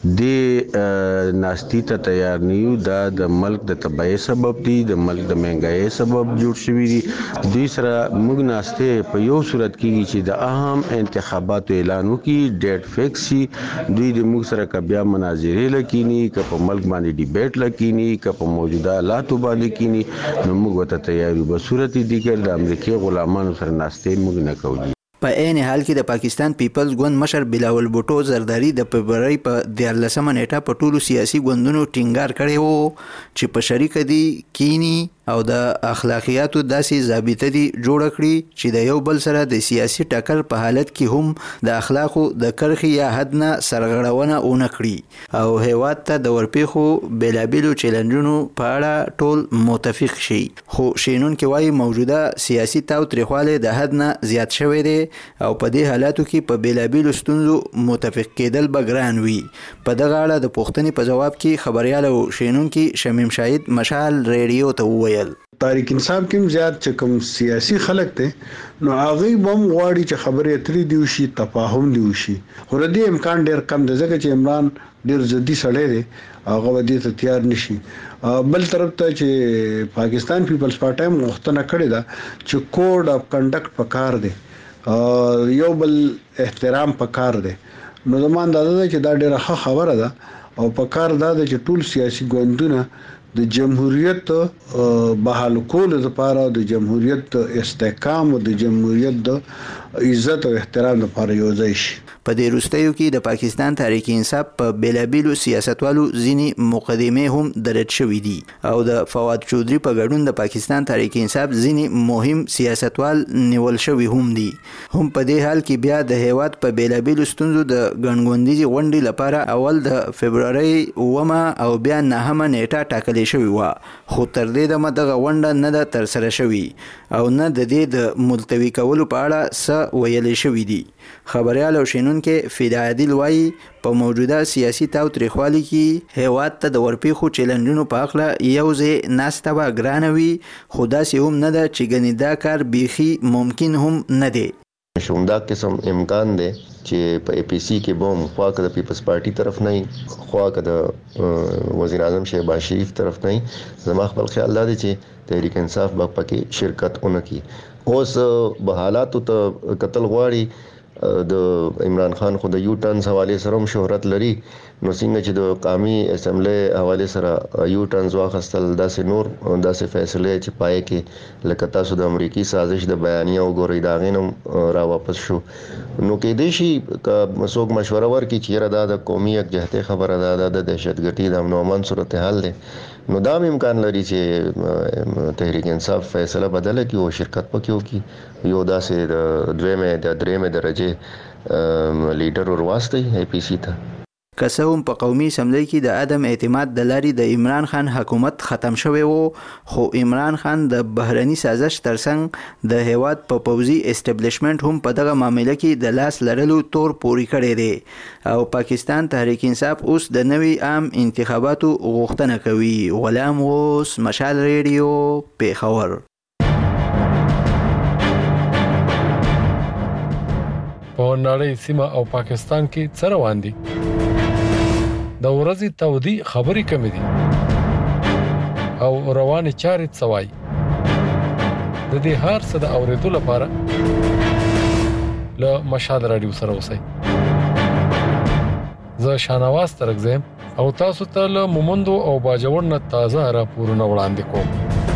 Speaker 22: د ناستې ته تیار نه یو. دا د ملک د تباہی سبب دی، د ملک د مهنګای سبب جوړ شوی دی. دوی سره موږ ناستې په یو صورت کې چې د اهم انتخاباتو اعلان وکړي ډیټ فکس شي. دوی د موږ سره کبیا مناظرې لکینی که په ملک باندې ډیبیټ لکینی که په موجوده حالاتو باندې کینی نو موږ ورته تیار یو. په صورت دی کې د امریکای غلامانو سره ناستې موږ نه کوو.
Speaker 21: په عین حال کې د پاکستان پیپلز ګوند مشر بلاول بوټو زرداری د فبرवरी په دیارلسمه نیټه په ټولو سیاسي ګوندونو ټینګار کړی وو چې په شریک دي کینی او د اخلاقیاتو داسې ضابطه دي جوړ کړي چې د یو بل سره د سیاسي ټکر په حالت کې هم د اخلاقو د کرخي یا حد نه سرغړونه ونه کړي او هیواد ته د ورپېخو بیلابیلو چیلنجونو په اړه ټول متفق شي. خو شینون کې وایي موجوده سیاسي تاوتریخوالی د حد نه زیات شوی دی او په دې حالاتو کې په بیلابیلو ستونزو متفق کېدل به ګران وي. په دغه اړه د پوښتنې په جواب کې خبريال او شینونکي شمیم شاهد مشال ریډیو ته وویل
Speaker 23: تحریک انصاف کې زیات چې کوم سیاسي خلک ته نو هغه بم غواړي چې خبرې اترې دی وشي تفاهم دی وشي. خو د دې امکان ډیر کم دی ځکه چې عمران ډیر ضدي سړی دی هغه ودی ته تیار نشي. بل طرف ته چې پاکستان پیپلز پارټي مختنه کړی دا چې کوډ اف کنډکټ پکار دی یو بل احترام پکار دی. نو زموږ دا ده چې دا ډیره ښه خبره ده او پکار دا ده چې ټول سیاسي ګوندونه د جمهوریت بحال کولو لپاره د جمهوریت استحکام او د جمهوریت د عزت او احترام لپاره یو ځای شي.
Speaker 21: په دې وروستیو کې د پاکستان تحریک انصاف په بیلابیلو سیاستوالو ځینې مقدمې هم درج شوې دي او د فواد چودري په ګډون د پاکستان تحریک انصاف ځینې مهم سیاستوال نیول شوي هم دي. هم په دې حال کې بیا د هیواد په بیلابیلو ستونزو د ګڼګوندیزې غونډې لپاره اول د فبرवरी اومه او بیا نهمه نیټه ټاکلې شوې وه، خو تر دې دمه دغه غونډه نه ده ترسره شوې او نه د دې د ملتوي کولو په اړه څه ویلې شوي دي. خبريال او شینونکي فدا عادل وایي په موجوده سیاسي تاوتریخوالي کې هیواد ته د ورپېخو چیلنجونو په اړه یو ځای ناسته به ګرانه وي، خو داسې هم نه ده چې ګنې دا کار بیخي ممکن هم نه دی.
Speaker 24: شومدا قسم امکان دی چې په اي پي سي کې بوم خوا که د پیپلز پارټي طرف نه خوا که د وزیر اعظم شهباز شریف طرف نه زما خپل خیال دی چې تحریک انصاف به پکې شرکت اونکي. اوس به حالاتو ته قتل غواړي د عمران خان خو د یو ټرنز حواله سره هم شهرت لري نو څنګه چې د قومي اسمبلی حواله سره یو ټرنز واخستل داسې نور داسې فیصله چې پای کې لکه تاسو د امریکای سازش د بیانیه وګورئ دا غینم را واپس شو نو کې دې شي ک مسوک مشوره ورکړي چې را د قومي یکجهته خبره ده د دهشتګردي د امن او امان صورتحال ده نو دا امکان لري چې تحریک انصاف فیصله بدله کړي او شرکت پکې وکړي یو داسې د دویمه د درېمه درجه لیډر ورواستي اي پي سي ته.
Speaker 21: که څه هم په قومي اسمبلی کې د عدم اعتماد د لارې د عمران خان حکومت ختم شوی وو، خو عمران خان د بهرني سازش ترڅنګ د هیواد په پوځي اسټابلیشمنت هم په دغه معاملې کې د لاس لرلو تور پوري کړی دی او پاکستان تحریک انصاف اوس د نوي عام انتخاباتو غوښتنه کوي. غلام غوث، مشال ریډیو، پیښور.
Speaker 25: په نړۍ سیمه او پاکستان کې څه روان دي؟
Speaker 5: د ورځې تودي خبرې کم دي او روانه چارې څوای د دې هر څه د اوریدو لپاره له مشال رادیو سره اوسئ. زه شانواز ترغزم او تاسو ته له مومندو او باجوړ نه تازه راپورونه وړاندې کوم.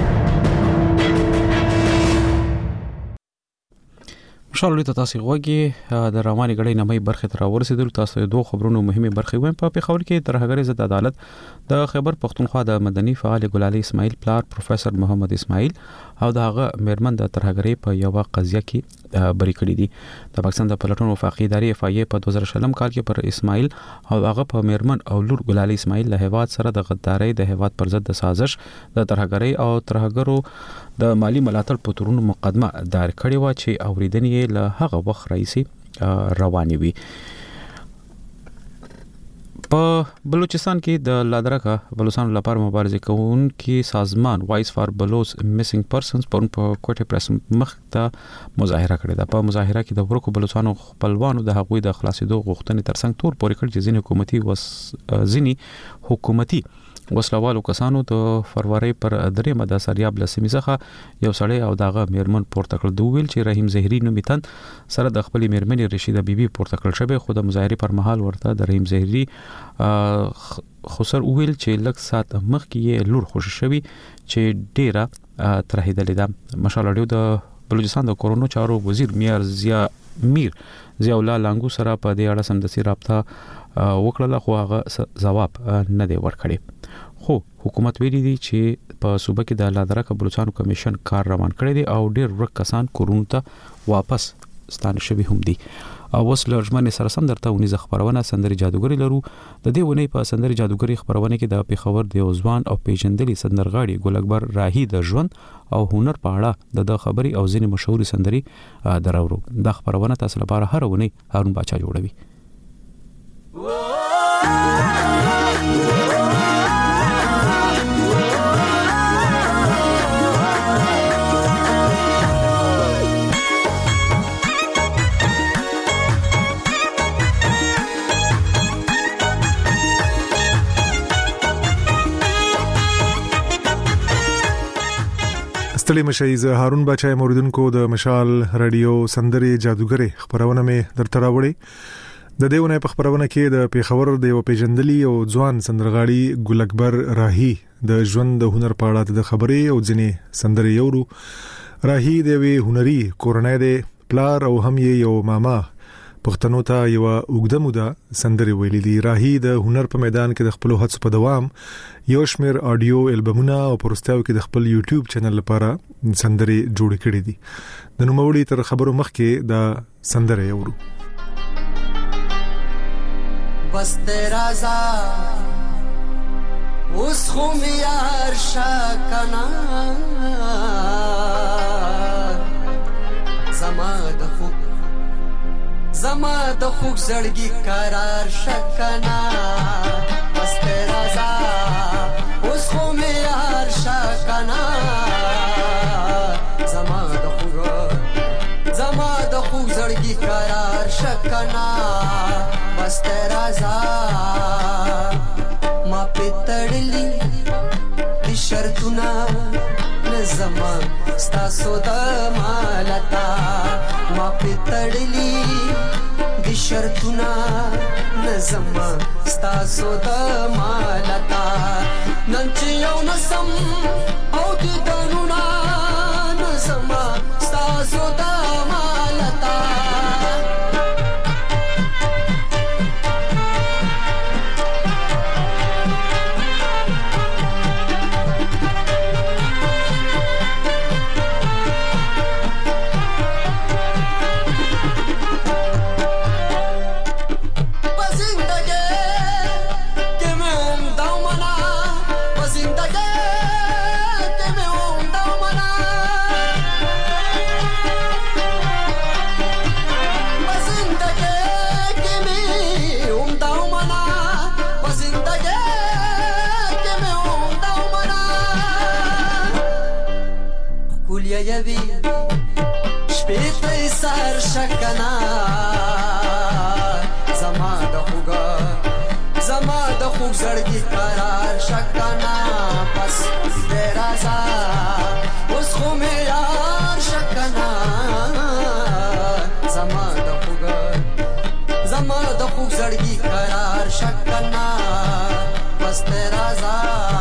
Speaker 2: مشال ته تاسو غوږی د رواني غړې نمای برخه تر ورسېدل. تاسو دوه خبرونو مهمه برخه ویم په پیښور کې تر هغه ضد عدالت د خیبر پختونخوا د مدني فعال ګلالي اسماعیل پلار پروفیسور محمد اسماعیل او دغه میرمن د ترهګری په یو قضیه کې بری کړی دي. د پاکستان د پلټون وفاقي ادارې اف ای په دوه زره شلم کال کې پر اسماعیل او هغه په میرمن او لور ګلالي اسماعیل له هواد سره د غدارۍ د هواد پر ضد د سازش د ترهګری او ترهګرو د مالی ملاتړ په تورونو مقدمه دایر کړی و چې اوریدنې له هغه وخت رئیسي رواني وي. په بلوچستان کې د لادرکا بلوچستان لپاره مبارزه کوونکي سازمان وایس فار بلوچ میسنګ پرسنز په کوټه پریس مخ ته مظاهره کړې ده. په مظاهره کې د ورکو بلوچستانو خپلوانو د حقوقي د خلاصېدو غوښتنې ترڅنګ تور پورې کړ چې ځینې حکومتي وس ځینې حکومتي وسلوالو کسانو د فروری پر درېمه د سریاب لسمې څخه یو سړی او داغه میرمن پورته کړ. دوی ویل چې رحیم زهری نومیتن سره د خپل میرمن رشیده بیبي پورته کړل شوی، خو د مظاهره پر مهال ورته د رحیم زهری خسر ویل چې لږ سات مخکې لور خوشی شوی چې ډیره ترهیدلې ده. مشال اړیو د بلوچستان د کورونو چارو وزیر میر ضیا میر ضیا الله لانګو سره په دې اړه سمدستي رابطه وکړه، خو هغه جواب نه دی ورکړی. خو حکومت ویلي دی چې په صوبه کې د لادرکا بلوچستان کمیشن کار روان کړی دی او ډیر ورک کسان کورونو ته واپس ستانه شوي هم دي. او اوس لږمن سره سم درته ونیزه خبرونه سندري جادوګری لرو. د دې ونی په سندري جادوګری خبرونه کې د پیښور د ځوان او پیژندلي سندرغاړي ګل اکبر راهی د ژوند او هنر په اړه د خبري او ځینې مشهور سندري درورو. د خبرونه تاسو لپاره هر ونی هارون باچا جوړوي.
Speaker 6: ستړي مشي زه هارون بچای موریدونکو د مشال رادیو سندري جادوګری خبرونه مې درته راوړي. د دیونه په خبرونه کې د پیښور د یو پیژندلي او ځوان سندرغاړي ګل اکبر راهی د ژوند د هنر په اړه د خبرې او ځینې سندري یورو. راهی د وی هنري کورنۍ د پلار او هم یو ماما پښتنو ته یو اوږده موده سندري ویلي دي. راهی د هنر په میدان کې د خپل هڅو په دوام یو شمیر آډیو البمونه او پروستاو کې د خپل یوټیوب چینل لپاره سندري جوړ کړي دي. د نوموړي تر خبرو مخکې د سندري یورو.
Speaker 7: بس تیرا زا اوس خو میار شکنا زما د خوب زما د خوب زړګي قرار شکنا بس تیرا زا اوس خو میار شکنا زما د خوب زما د خوب زړګي قرار شکنا بس تیرا زا ما پتړلی د شرطونه نظما ستاسو د مالتا ما پتړلی د شرطونه نظما ستاسو د مالتا نن چې یو نسم او د دنونا نظما ستاسو د مالتا یوی شپیت سر شکنا زما د خوګا زما د خوب زړګي قرار شکنا پس دې رازا اوس خو مې یار شکنا زما د خوب زما د خوب زړګي قرار شکنا پس دې رازا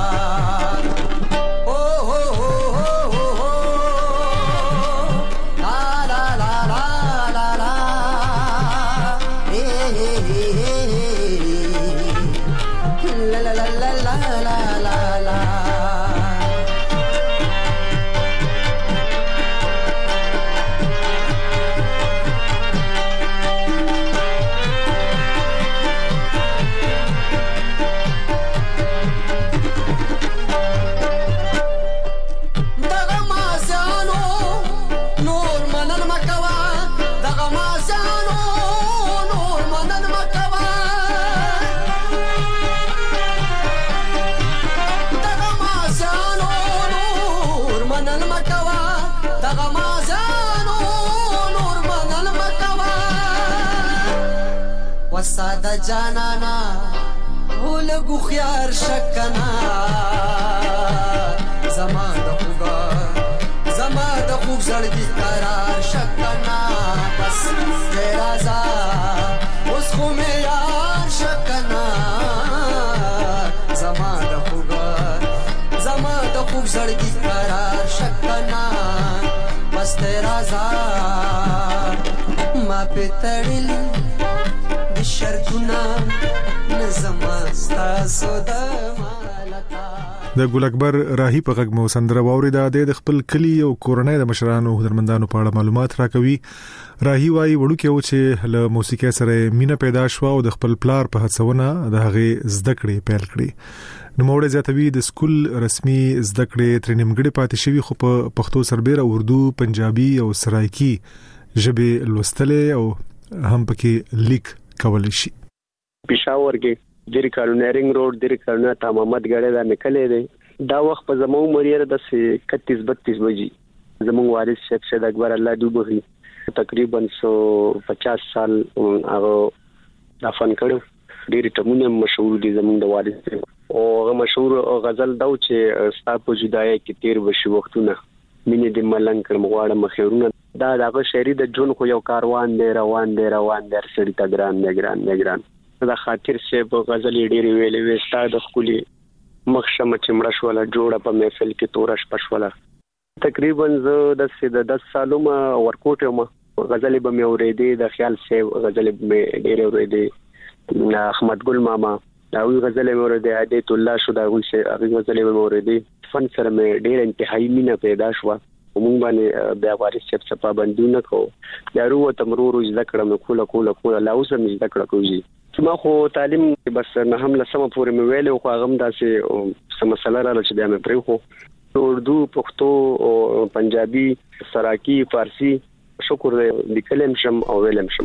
Speaker 7: وساده جانانا ولګو خيار شکنا زما د خوګا زما د خوګ زړګي قرار شکنا بس رازا اوس خو مې یار شکنا زما د خوګا زما د خوګ زړګي قرار شکنا بس رازا ما پتړل شرکونه نظم ستاسو د مالتا
Speaker 6: د ګل اکبر راهی په غږ مو سندره واوریدا د خپل کلی او کورنۍ د مشرانو هنرمندانو په اړه معلومات راکوي. راهی وايي وړو کې و چې له موسیقي سره مینه پیدا شو او د خپل پلار په هڅونه د هغه زده کړې پیل کړې. نو موږ زیاتوي د سکول رسمي زده کړې تر نیمګړې پاتې شوی خو په پښتو سربېره اردو پنجابي او سرایکی ژبې لوستلې او هم پکې لیک کولای شي.
Speaker 4: پېښور کې د ریکارنرینګ روډ د ریکارنا تمامت غړې دا نکلې دی. دا وخت په زمو مریره د اکتیس بتیس بجې زمو وارث شیخ شهید اکبر الله دوبغي تقریبا یک سو پچاس سال هغه دفن کړو. ډېر ټمونه مشهور دي زمو د وارث او هغه مشهور غزل دا چې ستا په جدای کې تیر وشي وختونه مینه د ملنګ کړم غواړم مخیرونه. دا دغه شهري د جون خو یو کاروان دی روان دی روان دی سړی ته ګران دی ګران دی ګران. دا خاطر چې په غزل ډېری ویلې وستا د خولي مخشمه چمړه شوله جوړه په محفل کې تورش پښوله. تقریبا زه د دس سالو ما ورکوټ یم غزل به مې اورېدې د خیال سه غزل به ډېر اورېدې احمد ګل ماما دا وی غزل مې اورېدې عادت الله شو دا وی هغه غزل مې اورېدې فن سره مې ډېر انتهایی مینه پیدا شو. ومون باندې بیا وارث چې څه پابندونه کو دا وروه تمرور ذکر مې کوله کوله کوله لا اوس مې ذکر کوي. ما خو تعلیم بس نه هم لسمه پورې مې ویل او هغه هم داسې سم مسله راځي چې مې پرې خو اردو پښتو او پنجابي سراکی فارسی شکر دې کلم شم او ویلم شم.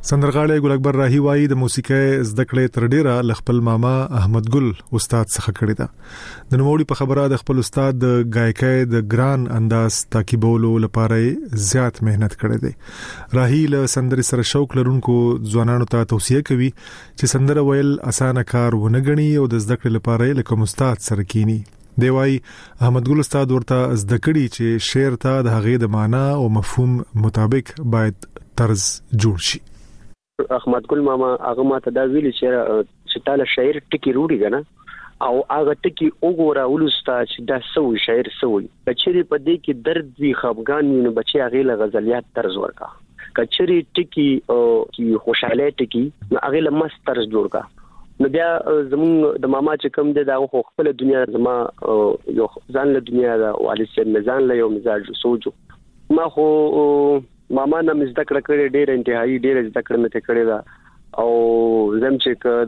Speaker 6: سندرغاړی ګل اکبر راهی وایي د موسیقي زده کړې تر ډیره ل خپل ماما احمد ګل استاد څخه کړی ده. د نوموړي په خبره د خپل استاد د گایکۍ د ګران انداز تعقیبولو لپاره زیات مهنت کړی دی. راهی له سندرې سره شوق لرونکو ځوانانو ته توصیه کوي چې سندره ویل اسانه کار ونه ګڼي او د زده کړې لپاره لکه استاد سره کینی. دی وايي احمد ګل استاد ورته زده کړي چې شعر ته د هغې د معنا او مفهوم مطابق باید طرز جوړ شي.
Speaker 4: احمد ګل ماما هغه ماته دا ویلي چې چې تعالی شاعر ټکی روړي کنه او هغه ټکی وګوره ولستا چې دا سوي شاعر سوي کچري په دې کې درد وی خفګان وي نو بچي هغه له غزلیات طرز ورکا کچري ټکی او کی خوشاله ټکی هغه له مست طرز جوړ کا نو بیا زمون د ماما چې کوم دی دا خو خپل دنیا زما یو ځان له دنیا دا والي سر مزان له یو مزاج سوچو ما خو ماما نه مزد کړ کړې ډېر انتهایی ډېر زده کړې مته کړې دا او زم چې ک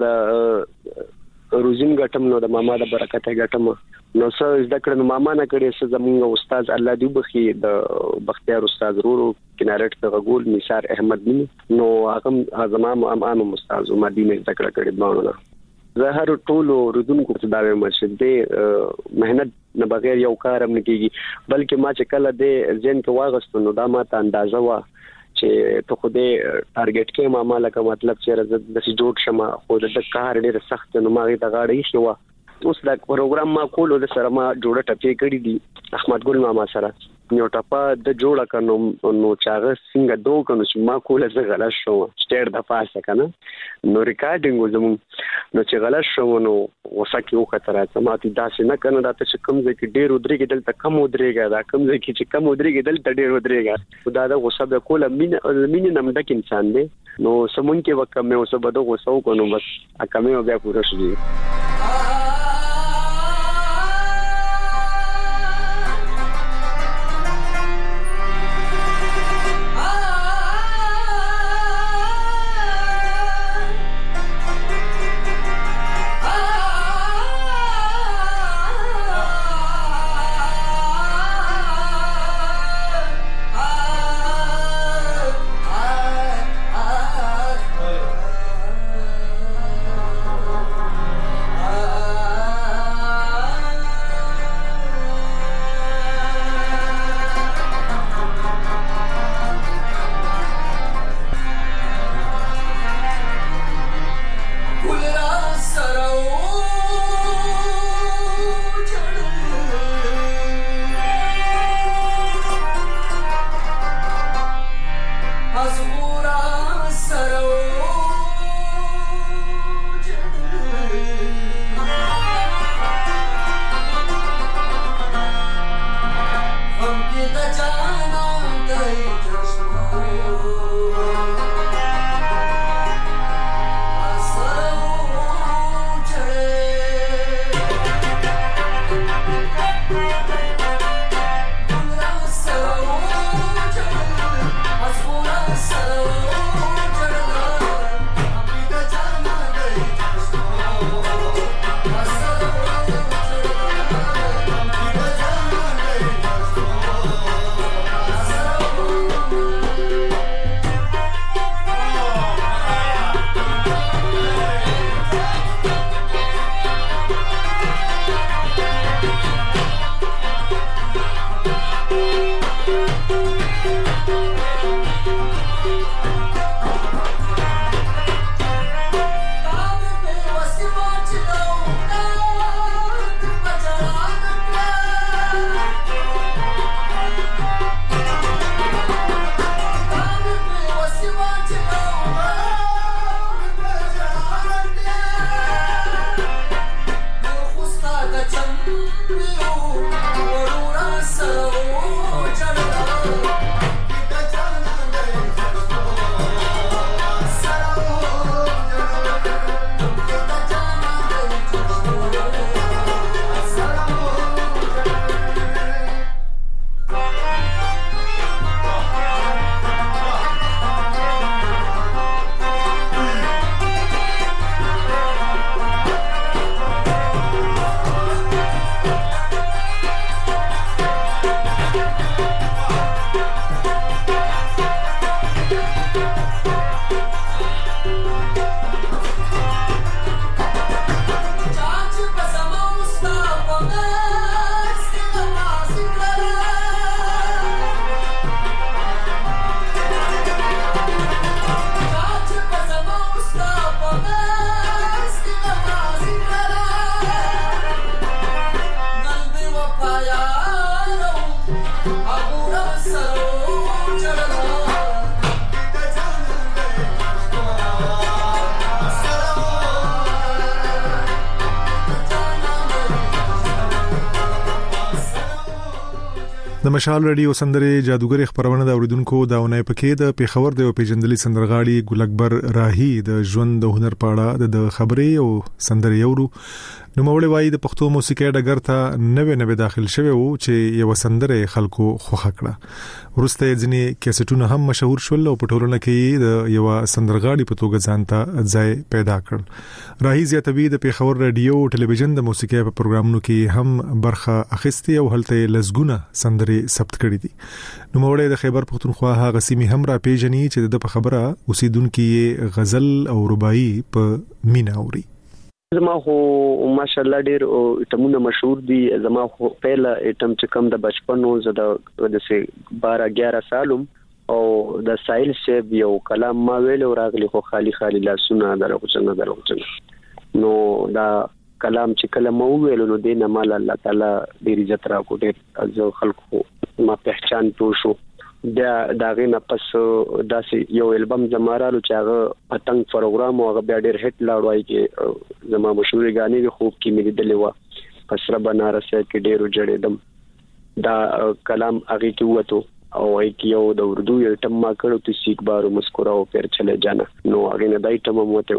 Speaker 4: دا روزین غټم نو د ماما د برکت غټم نو څه زده کړې ماما نه کړې څه زمونږ استاد الله دی بخي د بختیار استاد ورو کنارټ ته غول نثار احمد نو هغه زمام امام استاد مدینه زده کړې کړې باندې زهر ټولو رودونکو ته دا وایم چې د مهنت نه بغیر یو کار هم نه کیږي بلکې ما چې کله د ځین کې واغستو نو دا ماته اندازه وا چې ته خو دې ټارګټ کې ما مالک مطلب چې رزت د جوړ شمه خو د کار ډېر سخت نو ما غي د غاړې شو اوس دا پروګرام ما کولو د سره ما جوړه ټپې کړې دي احمد ګل ماما سره یو ټپه د جوړه کنو نو چاغه څنګه دوه کنو چې ما کوله زه غلط شو سټیر د پاسه کنه نو ریکارډینګ وزم نو چې غلط شو نو وسکه یو خطر راځه ما ته داسې نه کنه دا ته کم ځکه ډیر ودرېږي دلته کم ودرېږي دا کم ځکه چې کم ودرېږي دلته ډیر ودرېږي خدا دا غوسه به کوله مين مين نم دک انسان دی نو سمون کې وکم مې اوسه بده غوسه وکونو بس اکمه بیا پوره شي.
Speaker 6: د مشال رادیو سندره جادوګر خبرونه د اوریدونکو دا ونې پکې د پیښور د پیژندلي سندرغاړي ګل اکبر راهی د ژوند د هنر پاړه د خبرې او سندره یورو نو مولوی وای د پښتو موسیقي ډګر ته نوې نوې داخل شوی وو چې یو سندره خلکو خوخه کړه ورسته ځنې کیسټونه هم مشهور شول او په ټولنه کې د یو سندرغاړي په توګه ځانته ځای پیدا کړ راهی زیاتوی د پیښور رادیو او ټلویزیون د موسیقي په پروګرامونو کې هم برخه اخیستي او هلته لزګونه سندره ثبت کړې دي نو مولوی د خیبر پختونخوا هغه سیمه هم را پیژني چې د په خبره اوسیدونکو غزل او رباعي په مینا اوري
Speaker 4: زما خو ماشاءالله ډیر ټمونه مشهور دي زما خو پهلا ټم چې کم د بچپن او زده د سه بارہ اگیارہ سالم او د سایل سیب یو کلام ما ویل او راغلی خو خالی خالی لاسونه دروځنه دروځنه نو دا کلام چې کله مو ویل نو دینه مال الله تعالی ډیر عزت را کو ډیر از خلکو ما پہچان تو شو دا داغه نه پس داسې یو البم زمارالو چې هغه پتنګ پروګرام او هغه بیا ډیر هټ لاړوي کې زما مشهور غانې خوب کې مې دلې و پسره بنارس کې ډیرو جوړېدم دا کلام هغه کې وته او کې یو د اردو یو ټم ما کړو تو سیک بارو مسکراو پیر چلے جانا نو هغه نه دای ټم موته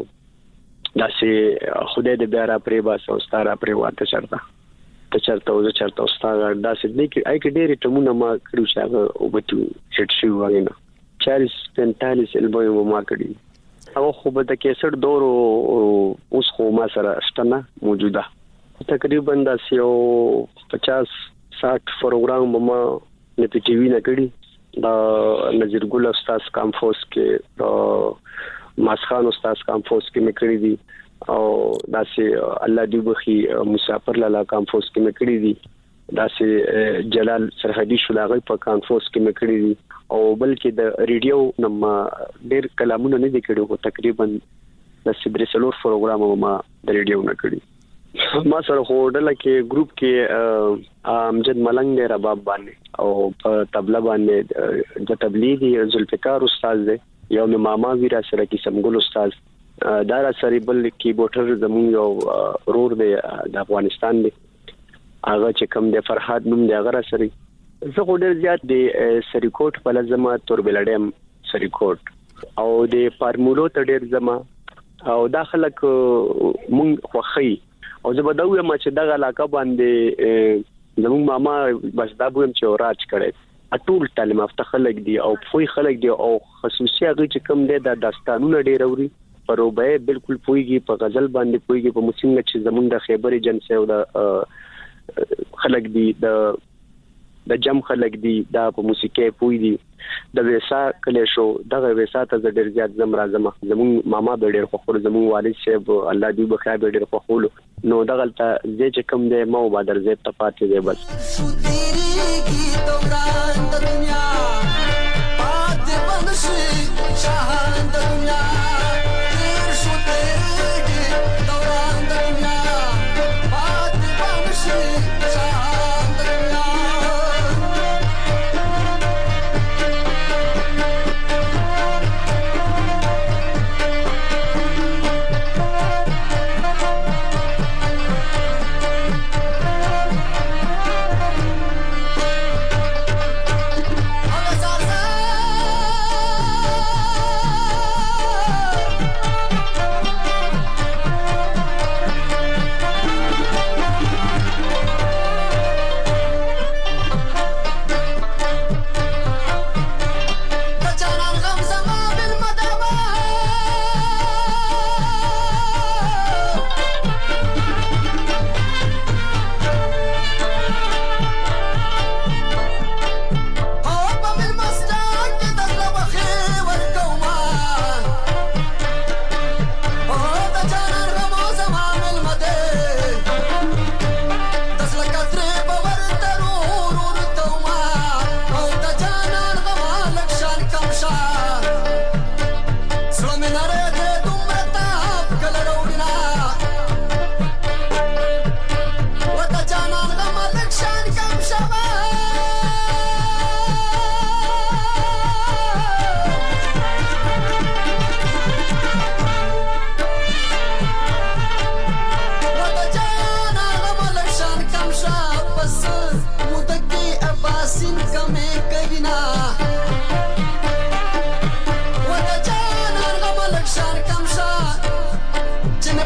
Speaker 4: داسې خدای دې بیا را پرې باس او ستاره پرې واته چرته ته چرته او چرته او ستاره داسې دې کې آی کې ډېری ټمونه ما کړو چې هغه او بتو هټ شو وغینا چالیس پینتالیس البوم ما کړی او خو به د کیسټ دور اوس خو ما سره شتنه موجوده تقریبا داسې یو پچاس ساठ پروګرام ما نه په ټي وي نه کړی دا نذیر ګل استاد کامفوس کې دا ماسخان استاد کامفوس کې مې کړی دي او داسې الله دی بخي مسافر لاله کامفوس کې مې کړی دي داسې جلال سرحدي شلاغي په کامفوس کې مې کړی دي او بلکې د ریډیو نم ډېر کلامونه نه دي کړي او تقریبا د سیدري سلور پروګرام ما د ریډیو نه کړی ما سره هوډل کې ګروپ کې امجد ملنګ نه رباب باندې او په طبله باندې د تبلیغي ذوالفقار استاد دی یو ماما ویرا سره کې سمګل استاد دا را سره بل کیبورډر زمون یو رور دی د افغانستان دی هغه چې کوم د فرحات نوم دی هغه سره زه ډېر زیات دی سریکوټ په لازمه تور بلډم سریکوټ او د فارمولو ته ډېر زما او داخلك مونږ خوخی او زه به دا وایم چې دغه علاقه باندې زمون ماما بس دا بوم چې راج کړي اټول تعلیم افته خلک دی او فوی خلک دی او خصوصي هغه چې کوم دی د داستانونو ډېر اوري پروبه بالکل پويږي په غزل باندې پويږي په موسیقي چې زمونږ د خیبر جنس او د خلک دی د د جم خلک دی دا په موسیقي پوي دي د ویسا کله شو دغه ویسا ته ډېر زیات زم راځم زمونږ ماما به ډېر خو زمونږ والد صاحب الله دې بخای به ډېر خو نو دغه ته زه چې کوم دی مو بادر زه ته پاتې دی بس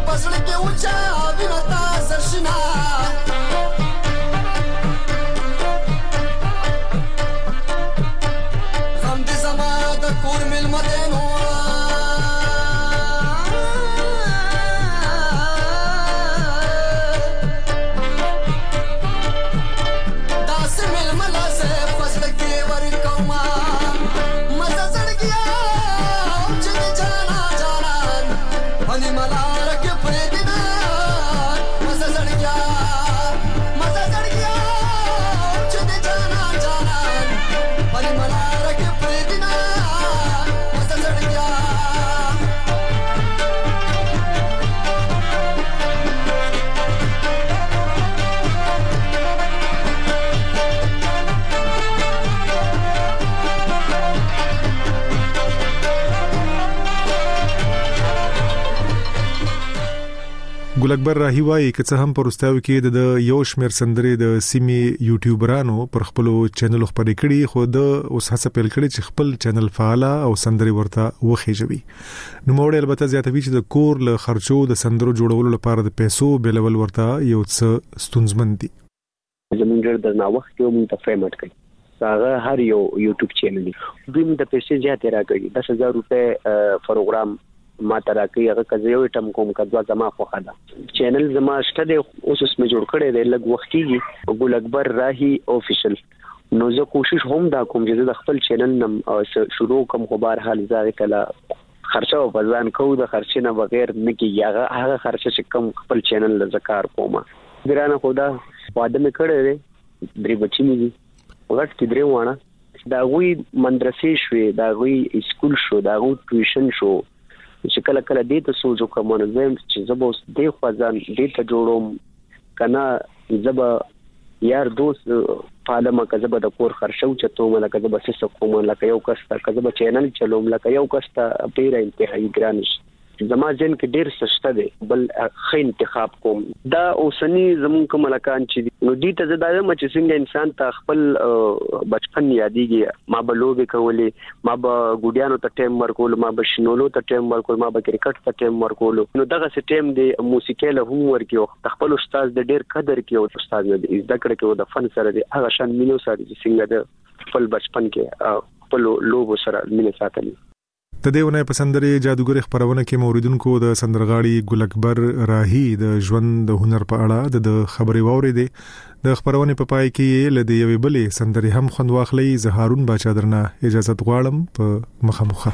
Speaker 7: پسړ کې اوچا وینتا سرشنا هم دې زما د کور ملمتنو
Speaker 6: ګل اکبر راهی وایي چې هم پرستاو کې د یو شمیر سندري د سیمي یوټیوبرانو پر خپل چینل خپل کړي خو د اوس هڅه پیل کړي چې خپل چینل فعال او سندري ورته وخیژوي نو موږ البته زیاتوي چې د کور له خرچو د سندرو جوړولو لپاره د پیسو بلول ورته یو څه ستونزمن دي
Speaker 4: زمونږ د ناوخت یو منتفع پیمنټ کوي هغه هر یو یوټیوب چینل دی دوی د پیسې زیاتې راکړي دس هزار روپے پروګرام ما ترا کوي هغه کزه یو ټم کوم کډوا زما خوخه ده چینل زما شته دی اوس اس مې جوړ کړی دی لګ وخت کیږي ګل اکبر راهی افیشل نو زه کوشش هم دا کوم چې د خپل چینل نم شروع کوم خو بهر حال ځای کله خرچه او بزان کو د خرچې نه بغیر نه کیږي هغه خرچه چې کوم خپل چینل ل ذکر کومه ګرانه خدا واده مې کړی دی درې بچی مې دي وخت کې درې وانه دا غوي مدرسې شوې دا غوي اسکول شو دا غوي ټیوشن شو چې کله کله دې ته سوچو کوم نه زم چې زبوس دې خوځان دې ته جوړوم کنه زب یار دوست پالما کزب د کور خرشو چته مله کزب سس کوم لکه یو کستا کزب چینل چلوم لکه یو کستا پیره انتهایی ګرانش زما جن کې ډیر سسته دی بل خې انتخاب کوم دا اوسنی زمون کوم ملکان چې نو دې ته زدا یم چې څنګه انسان ته خپل بچپن یادېږي ما به لوبې کولې ما به ګډیانو ته ټیم ورکول ما به شنولو ته ټیم ورکول ما به کرکټ ته ټیم ورکول نو دغه سټیم دی موسیقي له هم ورکیو خپل استاد د ډیر قدر کې او استاد د ذکر کې او د فن سره دی هغه شان مينو سره چې څنګه د خپل بچپن کې خپل لوبو سره مینه ساتلی
Speaker 6: د دیونه پسندري جادوګر خبرونه کې موریدونکو د سندرغاړي ګل اکبر راهی د ژوند د هنر په اړه د خبري ووري دي د خبرونه په پای کې لدی یوې بلې سندري هم خوند واخلي زهارون باچا درنه اجازه غواړم په مخامخه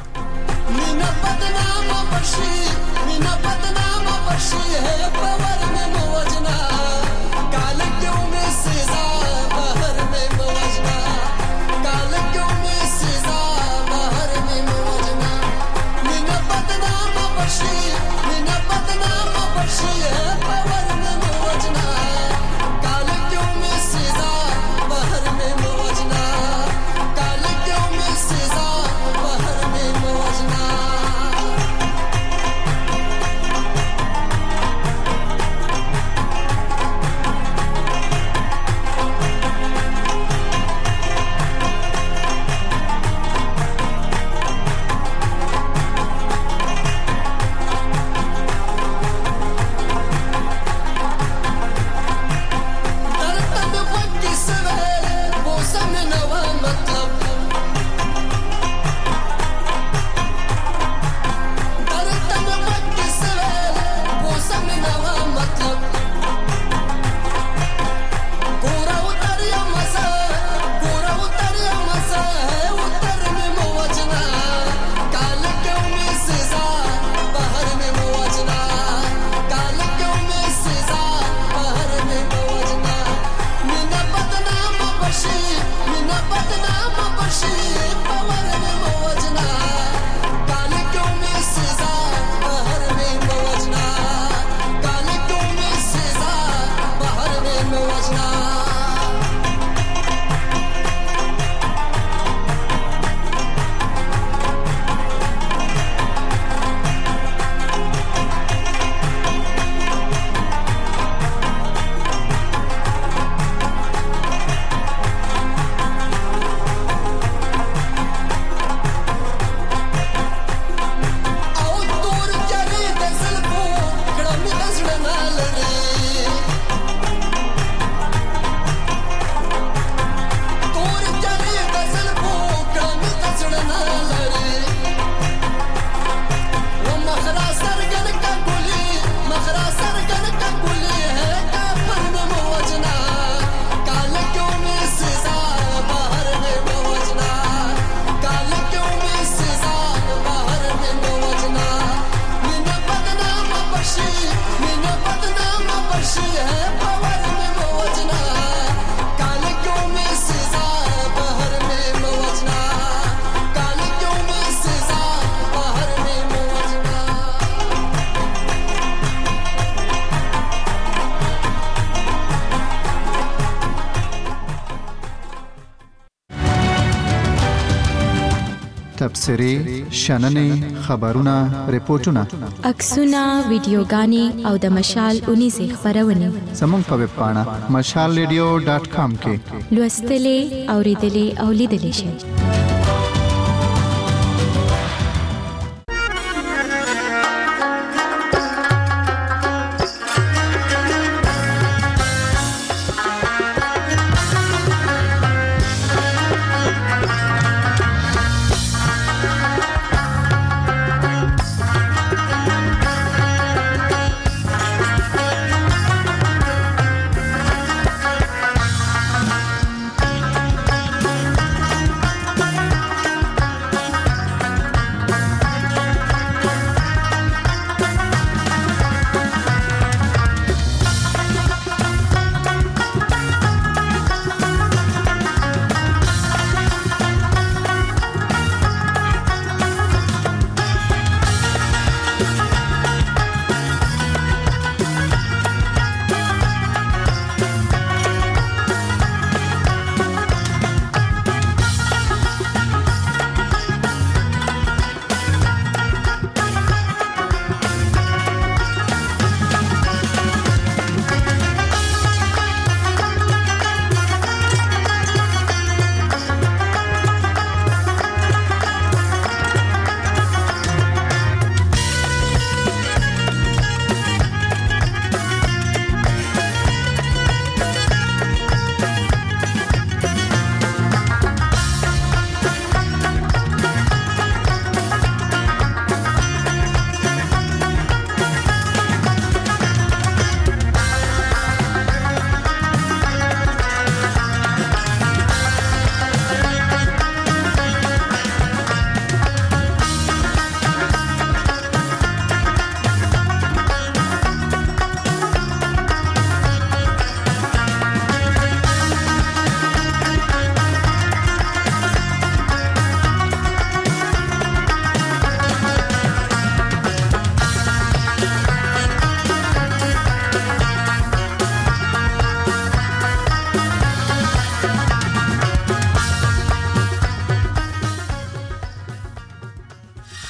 Speaker 1: تبصرې شننې خبرونه ریپورتونه
Speaker 3: عکسونه ویډیوګانې او د مشال اونیزه خبرونه
Speaker 1: زموږ په ویب پاڼه مشال ریډیو ډاټ کام کې
Speaker 3: لوستلې اوریدلې او لیدلې شئ.